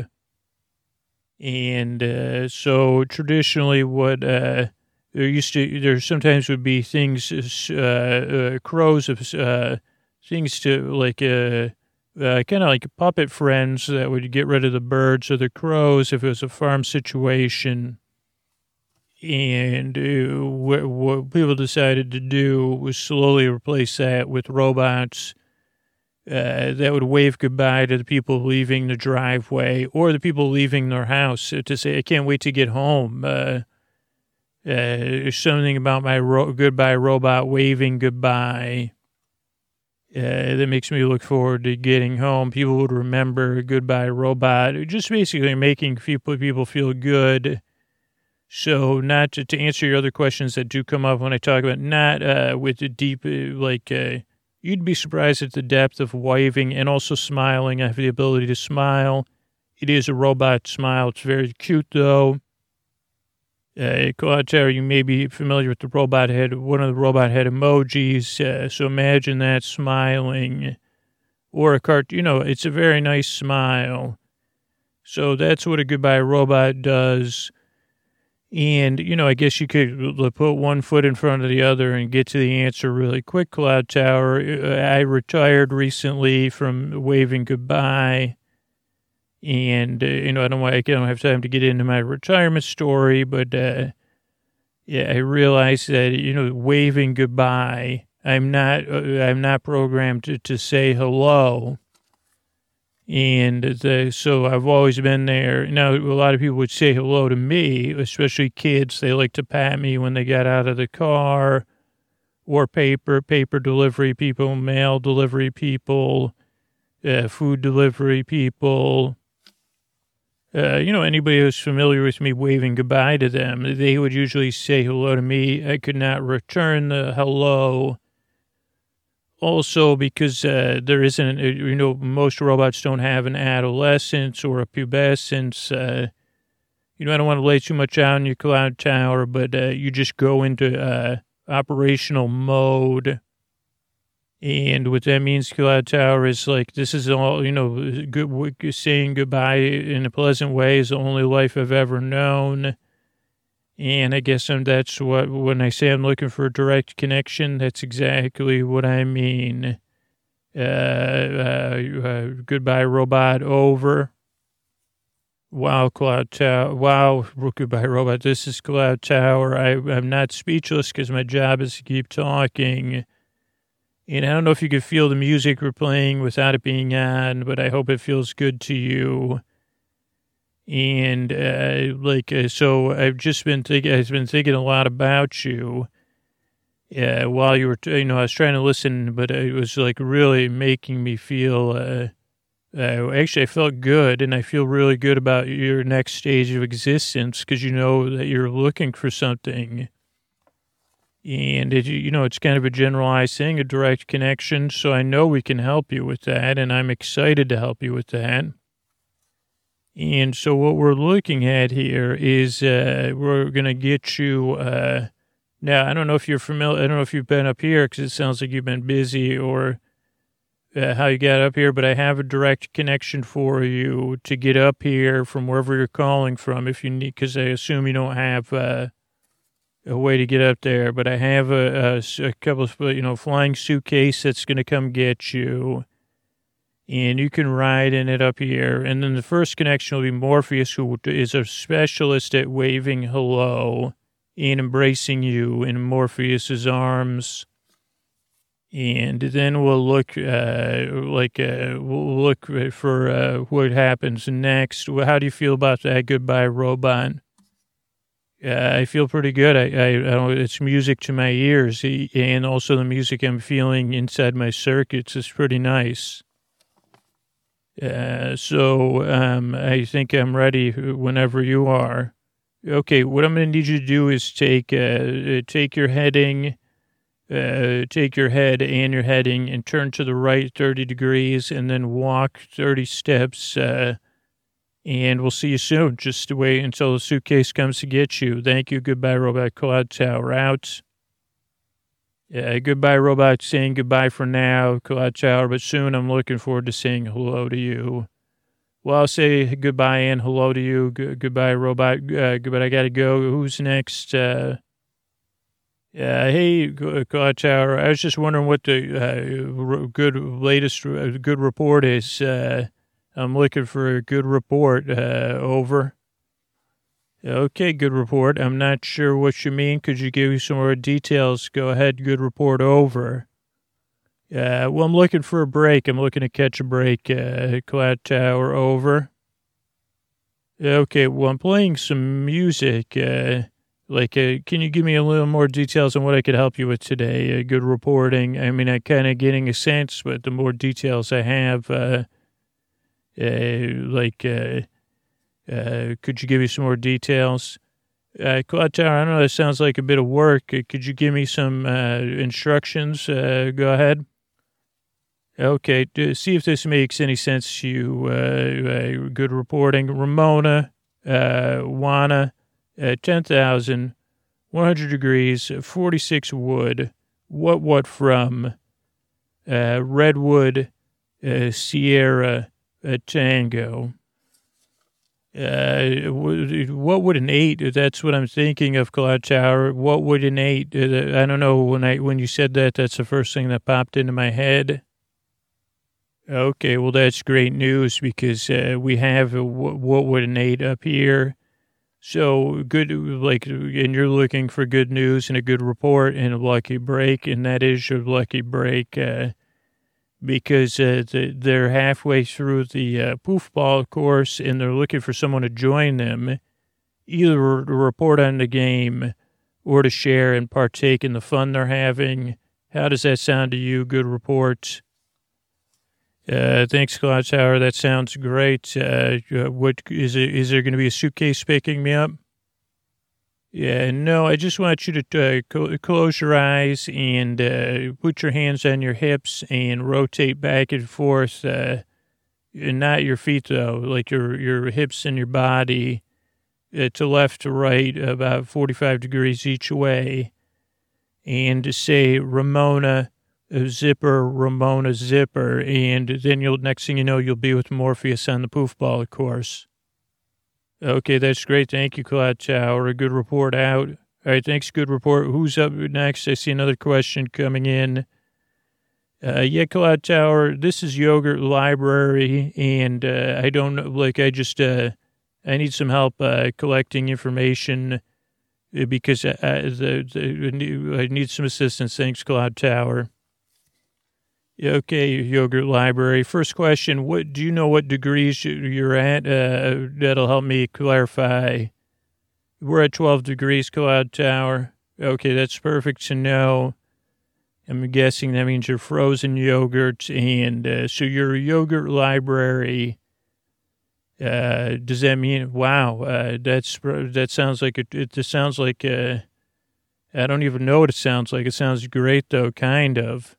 And uh, so traditionally what uh, there used to, there sometimes would be things, uh, uh, crows of uh, things to like, uh, uh, kind of like puppet friends that would get rid of the birds or the crows if it was a farm situation. And uh, what, what people decided to do was slowly replace that with robots uh, that would wave goodbye to the people leaving the driveway or the people leaving their house to say, I can't wait to get home. Uh, uh, something about my ro- goodbye robot waving goodbye. Uh, that makes me look forward to getting home. People would remember Goodbye Robot. Just basically making people people feel good. So not to, to answer your other questions that do come up when I talk about not uh, with the deep, uh, like uh, you'd be surprised at the depth of waving and also smiling. I have the ability to smile. It is a robot smile. It's very cute though. Uh, Cloud Tower, you may be familiar with the robot head, one of the robot head emojis. Uh, so imagine that smiling, or a cart. You know, it's a very nice smile. So that's what a Goodbye Robot does. And, you know, I guess you could put one foot in front of the other and get to the answer really quick, Cloud Tower. I retired recently from waving goodbye. And, uh, you know, I don't, want, I don't have time to get into my retirement story, but, uh, yeah, I realized that, you know, waving goodbye, I'm not, uh, I'm not programmed to, to say hello. And the, so I've always been there. Now, a lot of people would say hello to me, especially kids. They like to pat me when they got out of the car, or paper, paper delivery people, mail delivery people, uh, food delivery people. Uh, you know, anybody who's familiar with me waving goodbye to them, they would usually say hello to me. I could not return the hello. Also, because uh, there isn't, you know, most robots don't have an adolescence or a pubescence. Uh, you know, I don't want to lay too much out on your Cloud Tower, but uh, you just go into uh, operational mode. And what that means, Cloud Tower, is like, this is all, you know, good, saying goodbye in a pleasant way is the only life I've ever known. And I guess I'm, that's what, when I say I'm looking for a direct connection, that's exactly what I mean. Uh, uh, uh, Goodbye Robot, over. Wow, Cloud Tower. Wow, Goodbye Robot. This is Cloud Tower. I, I'm not speechless because my job is to keep talking. And I don't know if you could feel the music we're playing without it being on, but I hope it feels good to you. And, uh, like, uh, so I've just been thinking, I've been thinking a lot about you, uh, while you were, t- you know, I was trying to listen, but it was like really making me feel, uh, uh, actually I felt good, and I feel really good about your next stage of existence, because you know that you're looking for something. And, it, you know, it's kind of a generalized thing, a direct connection, so I know we can help you with that, and I'm excited to help you with that. And so what we're looking at here is uh, we're going to get you, uh, now, I don't know if you're familiar, I don't know if you've been up here because it sounds like you've been busy or uh, how you got up here, but I have a direct connection for you to get up here from wherever you're calling from if you need, because I assume you don't have uh, a way to get up there, but I have a, a, a couple of, you know, flying suitcase that's going to come get you. And you can ride in it up here. And then the first connection will be Morpheus, who is a specialist at waving hello and embracing you in Morpheus's arms. And then we'll look, uh, like, uh, we'll look for uh, what happens next. How do you feel about that Goodbye Robot? Uh, I feel pretty good. I, I, I don't, it's music to my ears, and also the music I'm feeling inside my circuits is pretty nice. Uh, so um, I think I'm ready whenever you are. Okay, what I'm going to need you to do is take uh, take your heading, uh, take your head and your heading, and turn to the right thirty degrees, and then walk thirty steps. Uh, and we'll see you soon. Just wait until the suitcase comes to get you. Thank you. Goodbye, Robot. Cloud Tower out. Uh, goodbye, Robot, saying goodbye for now, Cloud Tower, but soon I'm looking forward to saying hello to you. Well, I'll say goodbye and hello to you. G- goodbye, Robot. Uh, goodbye, I gotta go. Who's next? Uh, uh, hey, Cloud Tower, I was just wondering what the uh, good latest uh, good report is. Uh, I'm looking for a good report. Uh, over. Okay, good report. I'm not sure what you mean. Could you give me some more details? Go ahead, good report, over. Uh, well, I'm looking for a break. I'm looking to catch a break. Uh, Cloud Tower, over. Okay, well, I'm playing some music. Uh, Like, uh, can you give me a little more details on what I could help you with today? Uh, good reporting. I mean, I'm kind of getting a sense, but the more details I have, uh, uh, like, uh, uh, could you give me some more details? Uh, Cloud Tower, I don't know, that sounds like a bit of work. Uh, could you give me some uh, instructions? Uh, go ahead. Okay, do, see if this makes any sense to you. Uh, uh, good reporting. Ramona, uh, Juana, uh, ten thousand, one hundred degrees, forty-six wood. What, what from? Uh, Redwood, uh, Sierra, uh, Tango. Uh, what would an eight? That's what I'm thinking of, Cloud Tower. What would an eight? Uh, I don't know. When I when you said that, that's the first thing that popped into my head. Okay, well, that's great news because uh, we have a, what would an eight up here. So good, like, and you're looking for good news and a good report and a lucky break, and that is your lucky break uh, because uh, the, they're halfway through the uh, poofball course and they're looking for someone to join them, either to report on the game or to share and partake in the fun they're having. How does that sound to you? Good report. Uh, thanks, Cloud Tower. That sounds great. Uh, what is it? Is there going to be a suitcase picking me up? Yeah, no, I just want you to uh, co- close your eyes and uh, put your hands on your hips and rotate back and forth. Uh, and not your feet, though, like your, your hips and your body uh, to left to right, about forty-five degrees each way. And to say Ramona Zipper, Ramona Zipper, and then you'll, next thing you know, you'll be with Morpheus on the poofball course. Okay, that's great. Thank you, Cloud Tower. A good report out. All right, thanks. Good report. Who's up next? I see another question coming in. Uh, yeah, Cloud Tower, this is Yogurt Library, and uh, I don't know, like, I just, uh, I need some help uh, collecting information because I, I, the, the, I need some assistance. Thanks, Cloud Tower. Okay, Yogurt Library. First question, what do you know what degrees you're at? Uh, that'll help me clarify. We're at twelve degrees, Cloud Tower. Okay, that's perfect to know. I'm guessing that means you're frozen yogurt, and uh, so you're a Yogurt Library. Uh, does that mean, wow, uh, that's that sounds like, it, it sounds like, uh, I don't even know what it sounds like. It sounds great, though, kind of.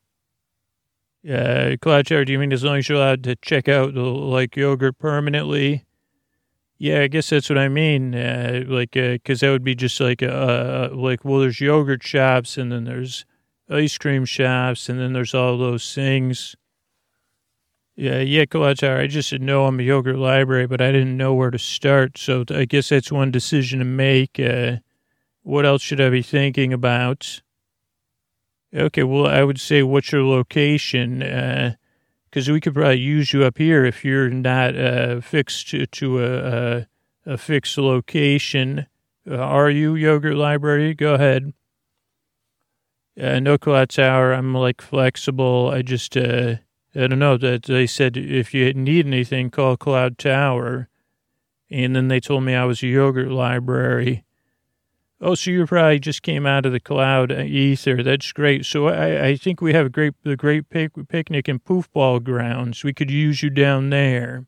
Uh, Cloud Tower, do you mean as long as you're allowed to check out, the, like, yogurt permanently? Yeah, I guess that's what I mean. Uh, like, uh, because that would be just like, uh, like, well, there's yogurt shops, and then there's ice cream shops, and then there's all those things. Yeah, yeah, Cloud Tower, I just didn't know I'm a Yogurt Library, but I didn't know where to start, so I guess that's one decision to make. Uh, what else should I be thinking about? Okay, well, I would say, what's your location? Because uh, we could probably use you up here if you're not uh, fixed to, to a, a, a fixed location. Uh, are you, Yogurt Library? Go ahead. Uh, no, Cloud Tower, I'm, like, flexible. I just, uh, I don't know, that they said if you need anything, call Cloud Tower. And then they told me I was a Yogurt Library. Oh, so you probably just came out of the cloud ether. That's great. So I, I think we have a great, the great pic, picnic and poofball grounds. We could use you down there.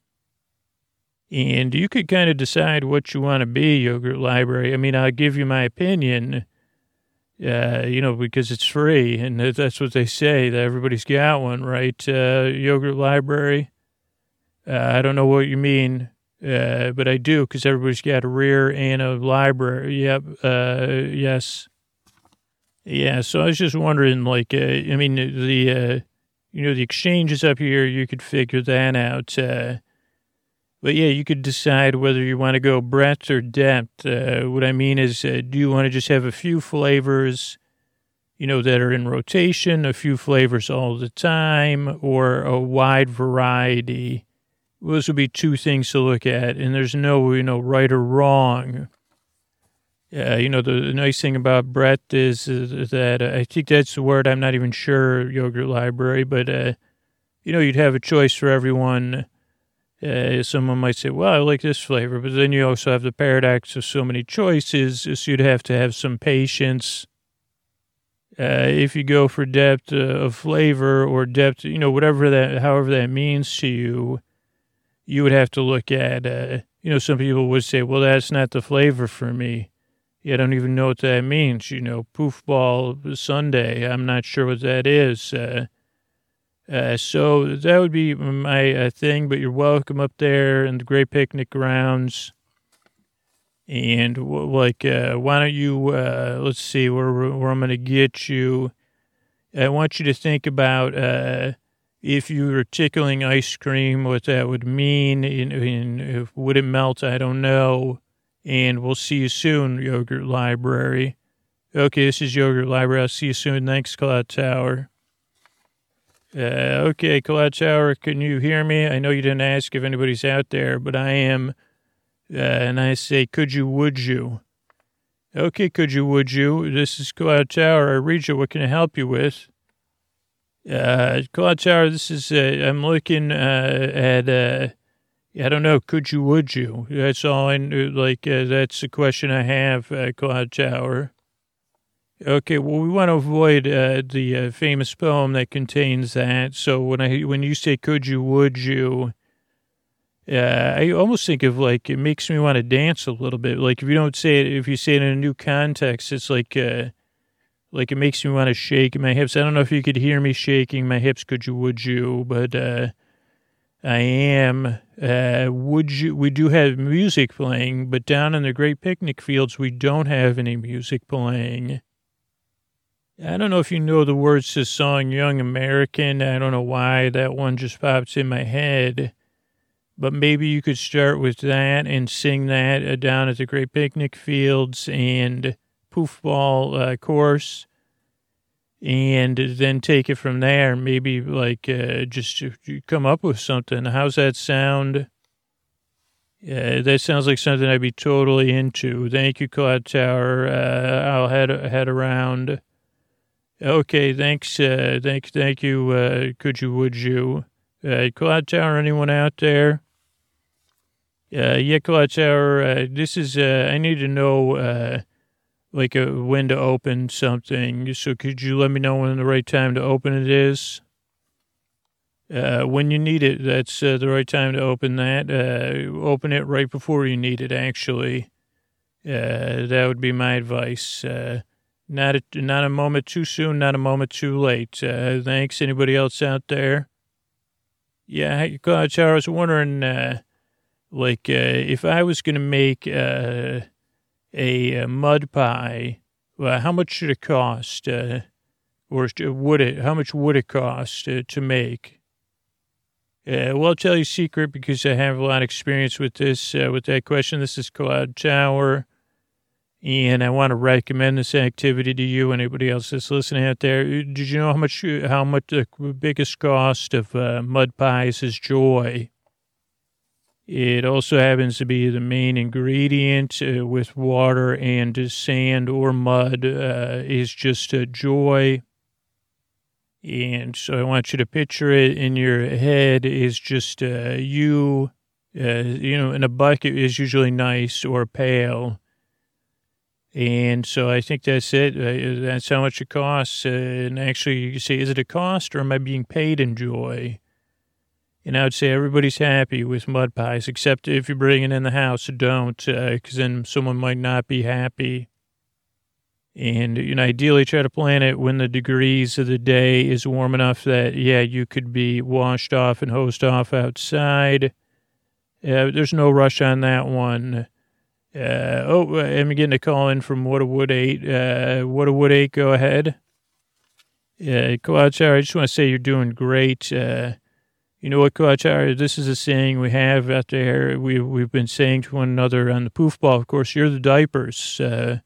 And you could kind of decide what you want to be, Yogurt Library. I mean, I'll give you my opinion, uh, you know, because it's free. And that's what they say, that everybody's got one, right, uh, Yogurt Library? Uh, I don't know what you mean. Uh, but I do, because everybody's got a rear and a library. Yep. Uh, yes. Yeah. So I was just wondering, like, uh, I mean, the, uh, you know, the exchanges up here, you could figure that out. Uh, but yeah, you could decide whether you want to go breadth or depth. Uh, what I mean is, uh, do you want to just have a few flavors, you know, that are in rotation, a few flavors all the time, or a wide variety? Those would be two things to look at, and there's no, you know, right or wrong. Uh, you know, the, the nice thing about breadth is, is that uh, I think that's the word. I'm not even sure, Yogurt Library, but, uh, you know, you'd have a choice for everyone Uh, someone might say, well, I like this flavor, but then you also have the paradox of so many choices, so you'd have to have some patience. Uh, if you go for depth uh, of flavor or depth, you know, whatever that, however that means to you, you would have to look at, uh, you know, some people would say, well, that's not the flavor for me. Yeah, I don't even know what that means. You know, poofball sundae, I'm not sure what that is. Uh, uh, so that would be my uh, thing, but you're welcome up there in the great picnic grounds. And like, uh, why don't you, uh, let's see where, where I'm going to get you. I want you to think about, uh, if you were tickling ice cream, what that would mean. In, in, if, would it melt? I don't know. And we'll see you soon, Yogurt Library. Okay, this is Yogurt Library. I'll see you soon. Thanks, Cloud Tower. Uh, okay, Cloud Tower, can you hear me? I know you didn't ask if anybody's out there, but I am. Uh, and I say, could you, would you? Okay, could you, would you? This is Cloud Tower. I read you. What can I help you with? Uh, Cloud Tower, this is, uh, I'm looking uh, at, uh, I don't know, could you, would you? That's all I knew. Like, uh, that's the question I have, uh, Cloud Tower. Okay, well, we want to avoid uh, the uh, famous poem that contains that. So when I when you say could you, would you, Uh, I almost think of like, it makes me want to dance a little bit. Like if you don't say it, if you say it in a new context, it's like, uh, like it makes me want to shake my hips. I don't know if you could hear me shaking my hips. Could you, would you? But, uh, I am, uh, would you, we do have music playing, but down in the great picnic fields, we don't have any music playing. I don't know if you know the words to the song Young American. I don't know why that one just pops in my head. But maybe you could start with that and sing that uh, down at the Great Picnic Fields and Poofball uh, course, and then take it from there. Maybe like uh, just come up with something. How's that sound? Uh, that sounds like something I'd be totally into. Thank you, Cloud Tower. Uh, I'll head head around. Okay, thanks. Uh, thank thank you. Uh, could you? Would you? Uh, Cloud Tower. Anyone out there? Uh, yeah, Cloud Tower, uh, this is, uh, I need to know, uh, like, uh, when to open something. So could you let me know when the right time to open it is? Uh, when you need it, that's uh, the right time to open that. Uh, open it right before you need it, actually. Uh, that would be my advice. Uh, not a, not a moment too soon, not a moment too late. Uh, thanks. Anybody else out there? Yeah, Cloud Tower, I was wondering, uh, Like, uh, if I was going to make uh, a, a mud pie, well, how much should it cost? Uh, or would it, how much would it cost uh, to make? Uh, well, I'll tell you a secret because I have a lot of experience with this, uh, with that question. This is Cloud Tower, and I want to recommend this activity to you, anybody else that's listening out there. Did you know how much, how much the biggest cost of uh, mud pies is joy? It also happens to be the main ingredient uh, with water and sand or mud uh, is just a joy. And so I want you to picture it in your head is just uh, you, uh, you know, in a bucket is usually nice or pale. And so I think that's it. Uh, that's how much it costs. Uh, and actually, you can say, is it a cost or am I being paid in joy? And I would say everybody's happy with mud pies, except if you bring it in the house, don't, because uh, then someone might not be happy. And, you know, ideally try to plan it when the degrees of the day is warm enough that, yeah, you could be washed off and hosed off outside. Uh, there's no rush on that one. Uh, oh, I'm getting a call in from What a Wood eight. Uh, What a Wood eight, go ahead. Uh, Cloud Tower, I just want to say you're doing great. Uh, You know what, Cloud Tower, this is a saying we have out there. We, we've been saying to one another on the poofball, of course, you're the diapers. Uh,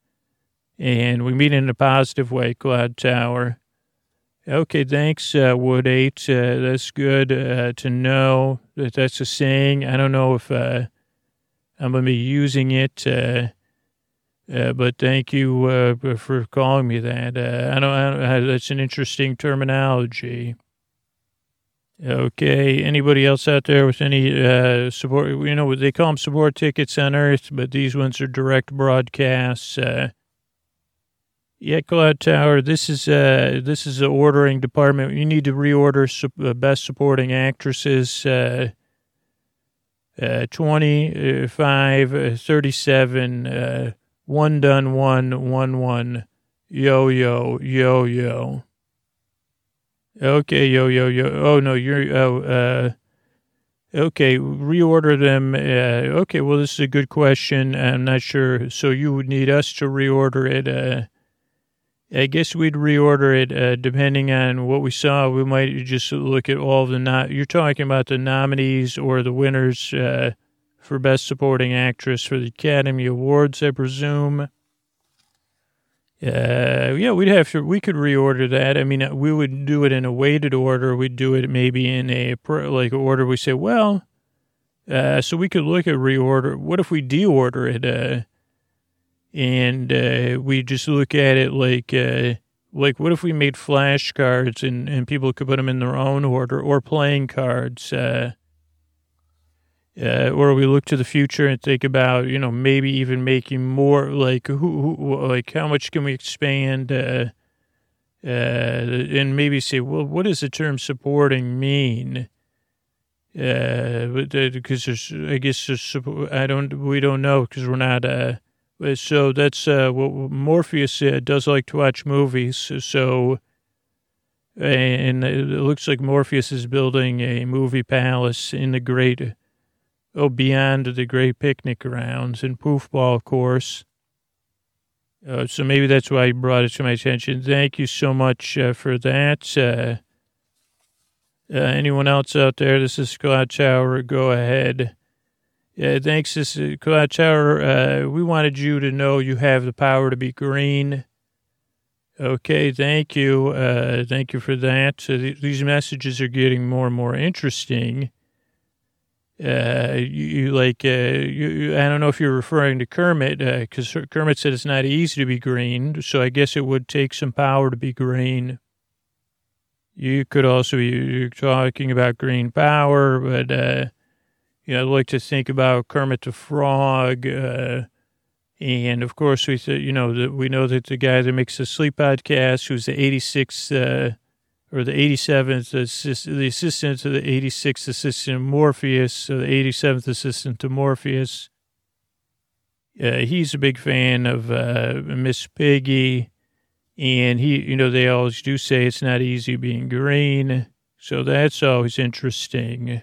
and we mean it in a positive way, Cloud Tower. Okay, thanks, uh, Wood eight. Uh, that's good uh, to know that that's a saying. I don't know if uh, I'm going to be using it, uh, uh, but thank you uh, for calling me that. Uh, I don't, I don't, that's an interesting terminology. Okay. Anybody else out there with any uh, support? You know, they call them support tickets on Earth, but these ones are direct broadcasts. Uh, yeah, Cloud Tower. This is uh, this is the ordering department. You need to reorder su- uh, best supporting actresses. Uh, uh, twenty-five, uh, thirty-seven, uh, one done, one, one, one. Yo, yo, yo, yo. Okay, yo, yo, yo. Oh, no, you're, oh, uh, okay, reorder them. Uh, okay, well, this is a good question. I'm not sure. So you would need us to reorder it. Uh, I guess we'd reorder it uh, depending on what we saw. We might just look at all of the, no- you're talking about the nominees or the winners uh, for Best Supporting Actress for the Academy Awards, I presume. Uh, yeah, we'd have to, we could reorder that. I mean, we would do it in a weighted order. We'd do it maybe in a, like, order. We say, well, uh, so we could look at reorder. What if we deorder it? Uh, and, uh, we just look at it like, uh, like, what if we made flashcards and, and people could put them in their own order, or playing cards, uh, Uh, or we look to the future and think about, you know, maybe even making more, like, who, who like, how much can we expand, uh, uh, and maybe say, well, what does the term supporting mean? Uh, because there's, I guess, there's, I don't, we don't know because we're not, uh, so that's, uh, what Morpheus uh, does like to watch movies. So, and it looks like Morpheus is building a movie palace in the great, Oh, beyond the great picnic grounds and Poofball, of course. Uh, so maybe that's why you brought it to my attention. Thank you so much uh, for that. Uh, uh, anyone else out there? This is Cloud Tower. Go ahead. Yeah, thanks, this is Cloud Tower. Uh, we wanted you to know you have the power to be green. Okay, thank you. Uh, thank you for that. So th- these messages are getting more and more interesting. Uh, you, you like, uh, you, you, I don't know if you're referring to Kermit, uh, cause Kermit said it's not easy to be green. So I guess it would take some power to be green. You could also be you're talking about green power, but, uh, you know, I'd like to think about Kermit the Frog. Uh, and of course we, th- you know, that we know that the guy that makes the Sleep Podcast, who's the eighty-sixth, uh, or the eighty-seventh, assist, the assistant to the eighty-sixth assistant Morpheus, or the eighty-seventh assistant to Morpheus. Uh, he's a big fan of uh, Miss Piggy, and he, you know, they always do say it's not easy being green, so that's always interesting.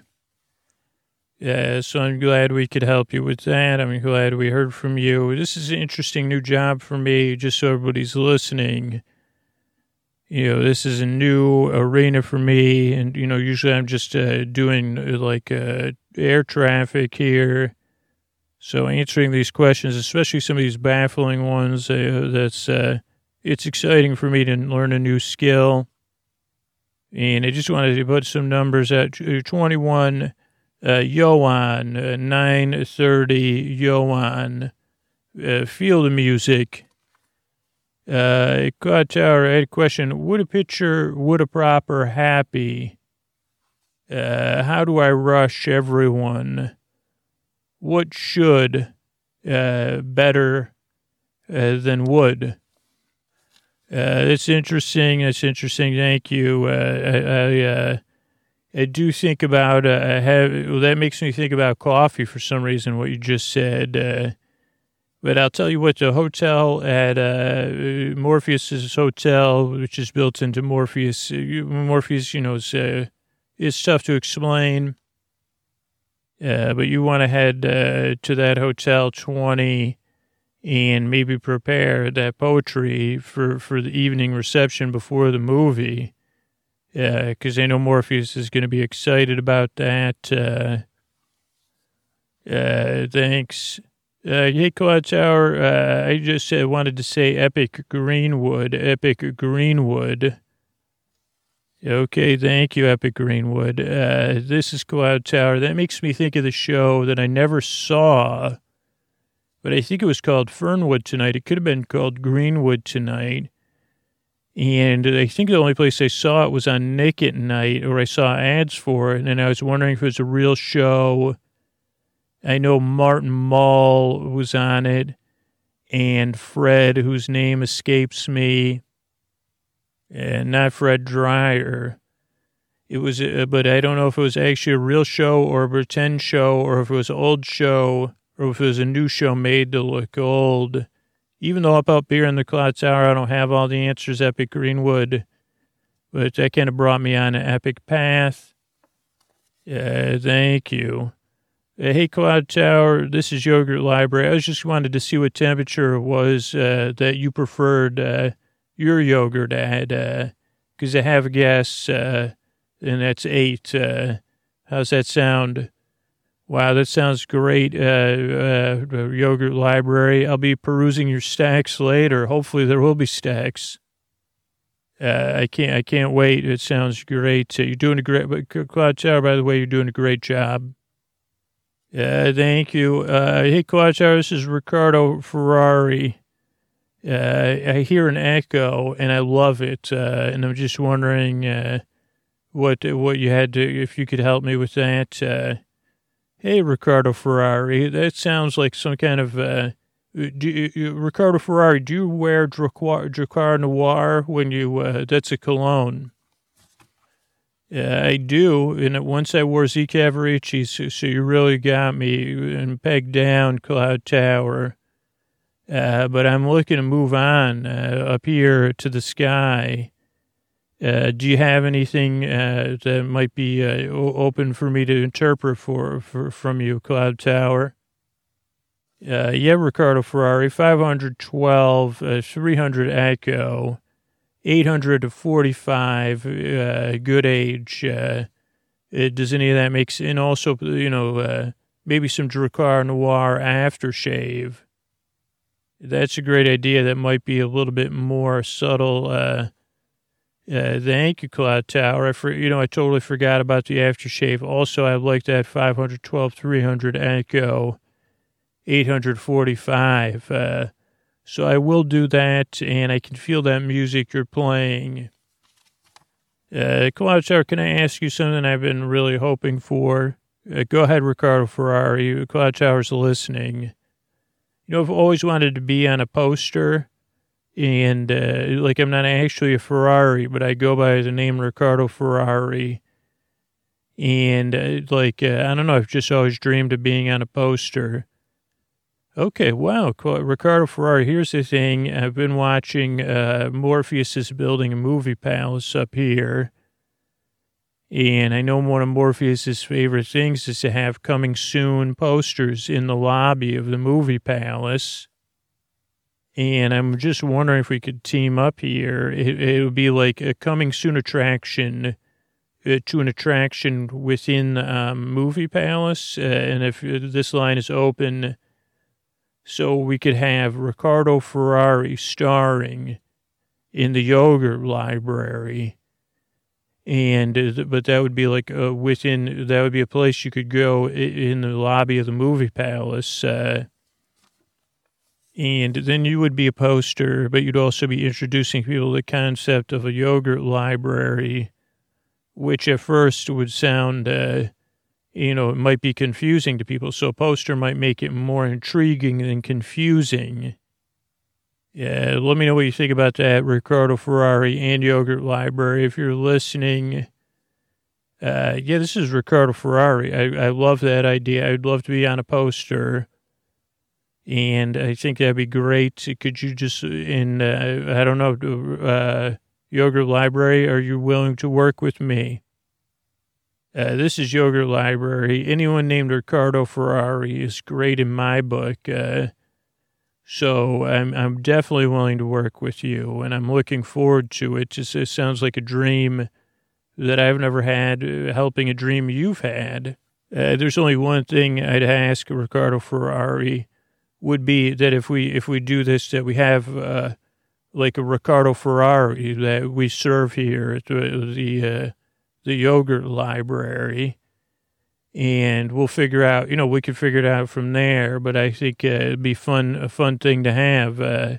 Uh, so I'm glad we could help you with that. I'm glad we heard from you. This is an interesting new job for me, just so everybody's listening. You know, this is a new arena for me, and, you know, usually I'm just uh, doing, uh, like, uh, air traffic here. So answering these questions, especially some of these baffling ones, uh, that's, uh, it's exciting for me to learn a new skill. And I just wanted to put some numbers at twenty-one, uh, Yoan, uh, nine thirty, Yoan, uh, feel the music. Uh, Cloud Tower, I had a question. Would a picture, would a proper happy? Uh, how do I rush everyone? What should, uh, better, uh, than would? Uh, that's interesting. That's interesting. Thank you. Uh, I, I, uh, I do think about, uh, I have, well, that makes me think about coffee for some reason, what you just said. Uh, But I'll tell you what, the hotel at uh, Morpheus's hotel, which is built into Morpheus, Morpheus, you know, is, uh, is tough to explain. Uh, but you want to head uh, to that hotel twenty and maybe prepare that poetry for, for the evening reception before the movie. Because uh, I know Morpheus is going to be excited about that. Uh, uh, thanks. Uh, hey, Cloud Tower, uh, I just uh, wanted to say Epic Greenwood, Epic Greenwood. Okay, thank you, Epic Greenwood. Uh, this is Cloud Tower. That makes me think of the show that I never saw, but I think it was called Fernwood Tonight. It could have been called Greenwood Tonight. And I think the only place I saw it was on Nick at Night, or I saw ads for it, and I was wondering if it was a real show. I know Martin Mull was on it, and Fred, whose name escapes me, and not Fred Dreyer. It was, uh, but I don't know if it was actually a real show or a pretend show, or if it was an old show, or if it was a new show made to look old. Even though up up here in the Cloud Tower, I don't have all the answers, Epic Greenwood, but that kind of brought me on an epic path. Uh, thank you. Uh, hey, Cloud Tower, this is Yogurt Library. I was just wanted to see what temperature it was uh, that you preferred uh, your yogurt at, because uh, I have a guess, uh, and that's eight. Uh, how's that sound? Wow, that sounds great, uh, uh, Yogurt Library. I'll be perusing your stacks later. Hopefully there will be stacks. Uh, I can't I can't wait. It sounds great. Uh, you're doing a great, Cloud Tower, by the way, you're doing a great job. Uh, thank you. Uh, hey, Cloud Tower, this is Ricardo Ferrari. Uh, I hear an echo, and I love it, uh, and I'm just wondering uh, what what you had to, if you could help me with that. Uh, hey, Ricardo Ferrari, that sounds like some kind of, uh, do you, Ricardo Ferrari, do you wear Dracar, Dracar Noir when you, uh, that's a cologne? Uh, I do, and once I wore Z Cavaricci, so, so you really got me and pegged down, Cloud Tower. Uh, but I'm looking to move on uh, up here to the sky. Uh, do you have anything uh, that might be uh, open for me to interpret for, for from you, Cloud Tower? Uh, yeah, Ricardo Ferrari, five hundred twelve, uh, three hundred Echo, eight hundred forty-five, uh, good age. Uh, uh, does any of that make sense? And also, you know, uh, maybe some Dracar Noir aftershave. That's a great idea. That might be a little bit more subtle. Uh, Uh, thank you, Cloud Tower. I for, you know, I totally forgot about the aftershave. Also, I like that five hundred twelve, three hundred Echo, eight hundred forty-five. Uh, so I will do that, and I can feel that music you're playing. Uh, Cloud Tower, can I ask you something I've been really hoping for? Uh, go ahead, Ricardo Ferrari. Cloud Tower's listening. You know, I've always wanted to be on a poster. And, uh, like, I'm not actually a Ferrari, but I go by the name Ricardo Ferrari. And, uh, like, uh, I don't know, I've just always dreamed of being on a poster. Okay, wow, Ricardo Ferrari, here's the thing. I've been watching, uh, Morpheus is building a movie palace up here. And I know one of Morpheus's favorite things is to have coming soon posters in the lobby of the movie palace. And I'm just wondering if we could team up here. It, it would be like a coming soon attraction uh, to an attraction within um, Movie Palace. Uh, and if this line is open, so we could have Ricardo Ferrari starring in the Yogurt Library. And, uh, but that would be like uh, within, that would be a place you could go in the lobby of the Movie Palace. Uh, And then you would be a poster, but you'd also be introducing people to the concept of a yogurt library, which at first would sound, uh, you know, it might be confusing to people. So a poster might make it more intriguing than confusing. Yeah, let me know what you think about that, Ricardo Ferrari and Yogurt Library. If you're listening, uh, yeah, this is Ricardo Ferrari. I, I love that idea. I'd love to be on a poster. And I think that'd be great. Could you just, in, uh, I don't know, uh, Yogurt Library, are you willing to work with me? Uh, this is Yogurt Library. Anyone named Ricardo Ferrari is great in my book. Uh, so I'm I'm definitely willing to work with you, and I'm looking forward to it. Just, it sounds like a dream that I've never had, uh, helping a dream you've had. Uh, there's only one thing I'd ask Ricardo Ferrari. Would be that if we if we do this, that we have uh, like a Ricardo Ferrari that we serve here at the the, uh, the Yogurt Library, and we'll figure out. You know, we could figure it out from there. But I think uh, it'd be fun a fun thing to have. Uh,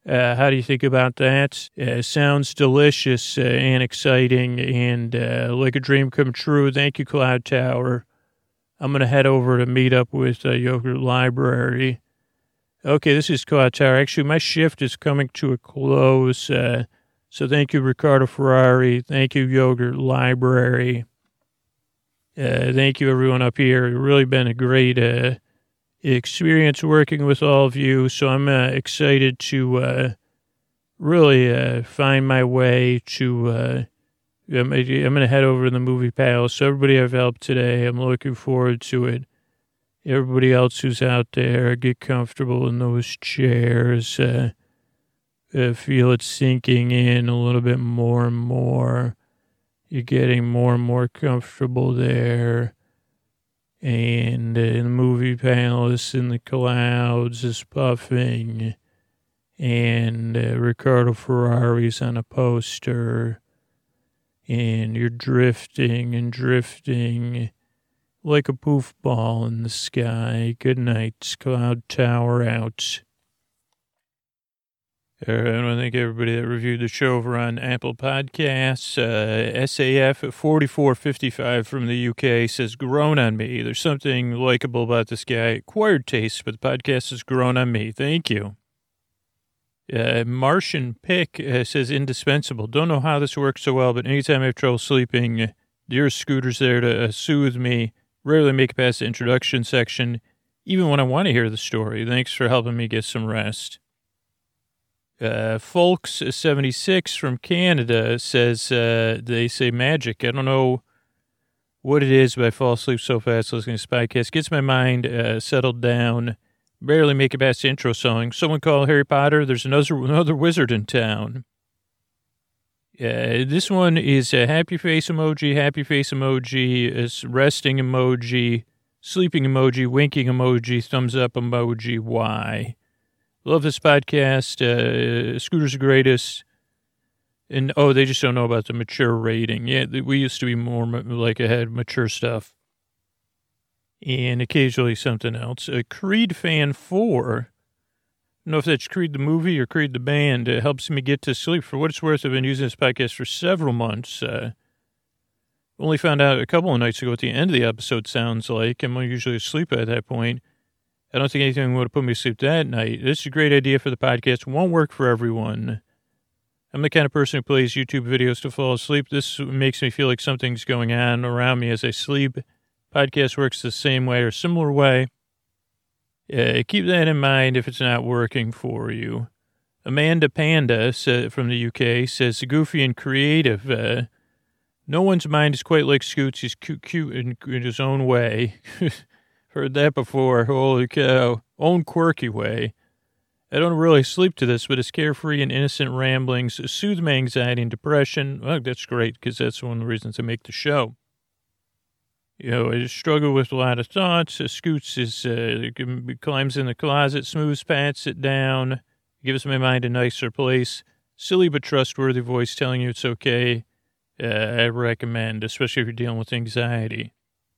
Uh, how do you think about that? Uh, sounds delicious uh, and exciting and uh, like a dream come true. Thank you, Cloud Tower. I'm going to head over to meet up with uh, Yogurt Library. Okay, this is Cloud Tower. Actually, my shift is coming to a close. Uh, so thank you, Ricardo Ferrari. Thank you, Yogurt Library. Uh, thank you, everyone up here. It's really been a great uh, experience working with all of you. So I'm uh, excited to uh, really uh, find my way to... Uh, I'm, I'm going to head over to the movie palace. So everybody I've helped today, I'm looking forward to it. Everybody else who's out there, get comfortable in those chairs. Uh, uh, feel it sinking in a little bit more and more. You're getting more and more comfortable there. And uh, in the movie palace, in the clouds is puffing. And uh, Ricardo Ferrari's on a poster. And you're drifting and drifting like a poof ball in the sky. Good night, Cloud Tower out. All right, I want to thank everybody that reviewed the show over on Apple Podcasts. Uh, S A F forty-four fifty-five from the U K says, grown on me. There's something likable about this guy. Acquired taste, but the podcast has grown on me. Thank you. Uh, Martian Pick uh, says, indispensable. Don't know how this works so well, but anytime I have trouble sleeping, uh, dear Scooter's there to uh, soothe me. Rarely make it past the introduction section, even when I want to hear the story. Thanks for helping me get some rest. Uh, Folks seventy-six from Canada says, uh, they say magic. I don't know what it is, but I fall asleep so fast listening to this podcast. Gets my mind uh, settled down. Barely make it past the intro song. Someone call Harry Potter. There's another another wizard in town. Uh, this one is a happy face emoji, happy face emoji, is resting emoji, sleeping emoji, winking emoji, thumbs up emoji. Why? Love this podcast. Uh, Scooter's the greatest. And, oh, they just don't know about the mature rating. Yeah, we used to be more like ahead mature stuff. And occasionally something else. Uh, Creed Fan four. I don't know if that's Creed the movie or Creed the band. It helps me get to sleep. For what it's worth, I've been using this podcast for several months. Uh, only found out a couple of nights ago what the end of the episode sounds like. I'm usually asleep at that point. I don't think anything would have put me to sleep that night. This is a great idea for the podcast. It won't work for everyone. I'm the kind of person who plays YouTube videos to fall asleep. This makes me feel like something's going on around me as I sleep. Podcast works the same way or similar way. Uh, keep that in mind if it's not working for you. Amanda Panda said, from the U K says, goofy and creative. Uh, no one's mind is quite like Scoots. He's cute, cute in, in his own way. Heard that before. Holy cow. Own quirky way. I don't really sleep to this, but his carefree and innocent ramblings soothe my anxiety and depression. Well, that's great, because that's one of the reasons I make the show. You know, I struggle with a lot of thoughts. Uh, Scoots is, uh, climbs in the closet, smooths, pats it down, gives my mind a nicer place. Silly but trustworthy voice telling you it's okay. Uh, I recommend, especially if you're dealing with anxiety.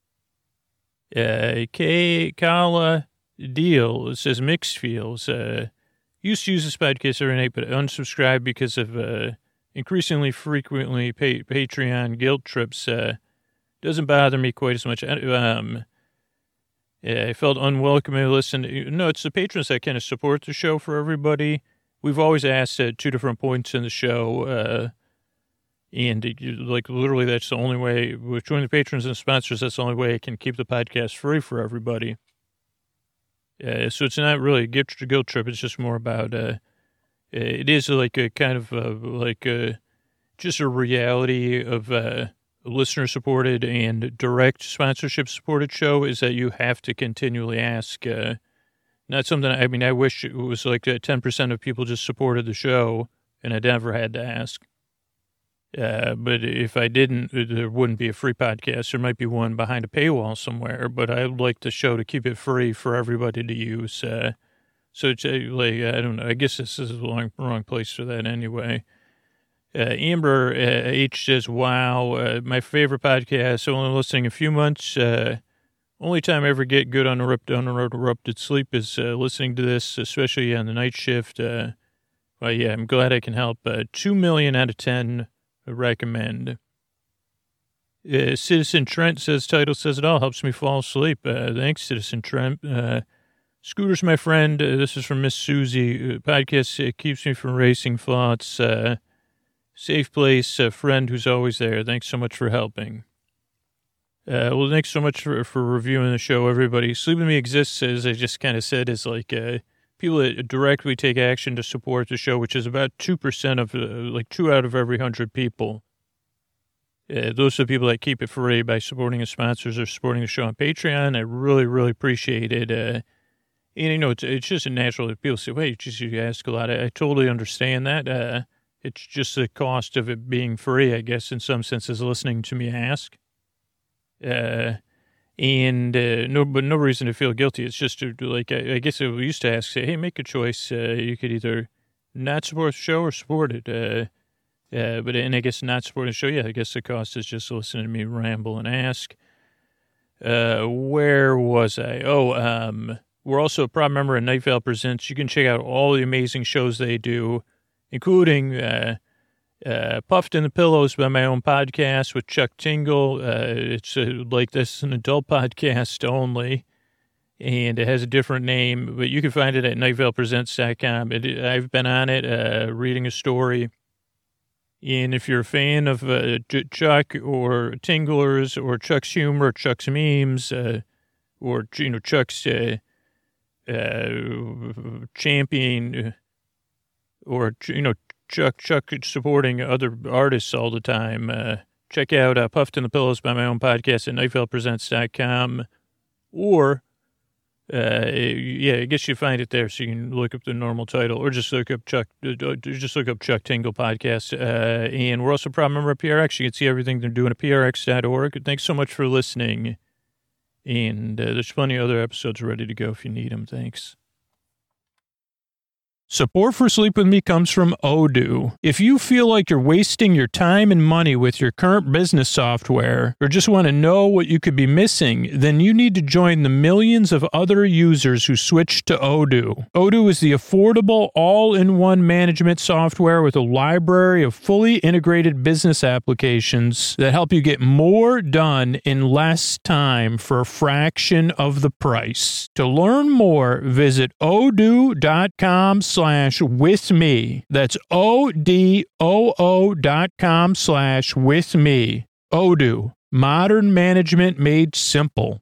Uh, K. Kala Deal says mixed feels. Uh, used to use this podcast every night, but unsubscribed because of uh, increasingly frequently pay- Patreon guilt trips. Uh, Doesn't bother me quite as much. Um, yeah, I felt unwelcome to listen. No, it's the patrons that kind of support the show for everybody. We've always asked at two different points in the show, uh, and like literally that's the only way, between the patrons and sponsors, that's the only way I can keep the podcast free for everybody. Uh, so it's not really a guilt, guilt trip. It's just more about, uh, it is like a kind of uh, like a, just a reality of, uh, listener-supported and direct sponsorship-supported show is that you have to continually ask. Uh, not something, I mean, I wish it was like uh, ten percent of people just supported the show and I never had to ask. Uh, but if I didn't, there wouldn't be a free podcast. There might be one behind a paywall somewhere, but I would like the show to keep it free for everybody to use. Uh, so it's uh, like, I don't know, I guess this is the wrong, wrong place for that anyway. Uh, Amber uh, H says, wow, uh, my favorite podcast, only listening a few months. Uh, only time I ever get good uninterrupted, uninterrupted sleep is uh, listening to this, especially on the night shift. Uh, Well, yeah, I'm glad I can help. Uh, two million out of ten recommend. Uh, Citizen Trent says, title says it all, helps me fall asleep. Uh, thanks, Citizen Trent. Uh, Scooter's my friend. Uh, this is from Miss Susie. Uh, podcast uh, keeps me from racing thoughts. Uh, safe place, a friend who's always there. Thanks so much for helping. Uh, well, thanks so much for, for reviewing the show, everybody. Sleep With Me exists, as I just kind of said, is like uh, people that directly take action to support the show, which is about two percent of, uh, like two out of every hundred people. Uh, those are the people that keep it free by supporting the sponsors or supporting the show on Patreon. I really, really appreciate it. Uh, and, you know, it's, it's just a natural that people say, wait, geez, you ask a lot. I, I totally understand that. Uh, it's just the cost of it being free, I guess, in some senses, listening to me ask. Uh, and uh, no, but no reason to feel guilty. It's just to, like, I, I guess I used to ask, say, hey, make a choice. Uh, you could either not support the show or support it. Uh, Uh, but, and I guess not supporting the show, yeah, I guess the cost is just listening to me ramble and ask. Uh, where was I? Oh, um, we're also a proud member of Night Vale Presents. You can check out all the amazing shows they do, including uh, uh, Puffed in the Pillows by my own podcast with Chuck Tingle. Uh, it's uh, like this, an adult podcast only, and it has a different name, but you can find it at night vale presents dot com. It, I've been on it, uh, reading a story. And if you're a fan of uh, Chuck or Tinglers or Chuck's humor, Chuck's memes, uh, or, you know, Chuck's uh, uh, champion, or, you know, Chuck Chuck supporting other artists all the time, uh, check out uh, Puffed in the Pillows by my own podcast at night vale presents dot com. Or, Uh, yeah, I guess you find it there, so you can look up the normal title, or just look up Chuck. Uh, just look up Chuck Tingle podcast. Uh, and we're also a proud member of P R X. You can see everything they're doing at P R X dot org. Thanks so much for listening. And uh, there's plenty of other episodes ready to go if you need them. Thanks. Support for Sleep With Me comes from Odoo. If you feel like you're wasting your time and money with your current business software, or just want to know what you could be missing, then you need to join the millions of other users who switched to Odoo. Odoo is the affordable, all-in-one management software with a library of fully integrated business applications that help you get more done in less time for a fraction of the price. To learn more, visit odoo.com slash with me. That's O-D-O-O dot com slash with me. Odoo, modern management made simple.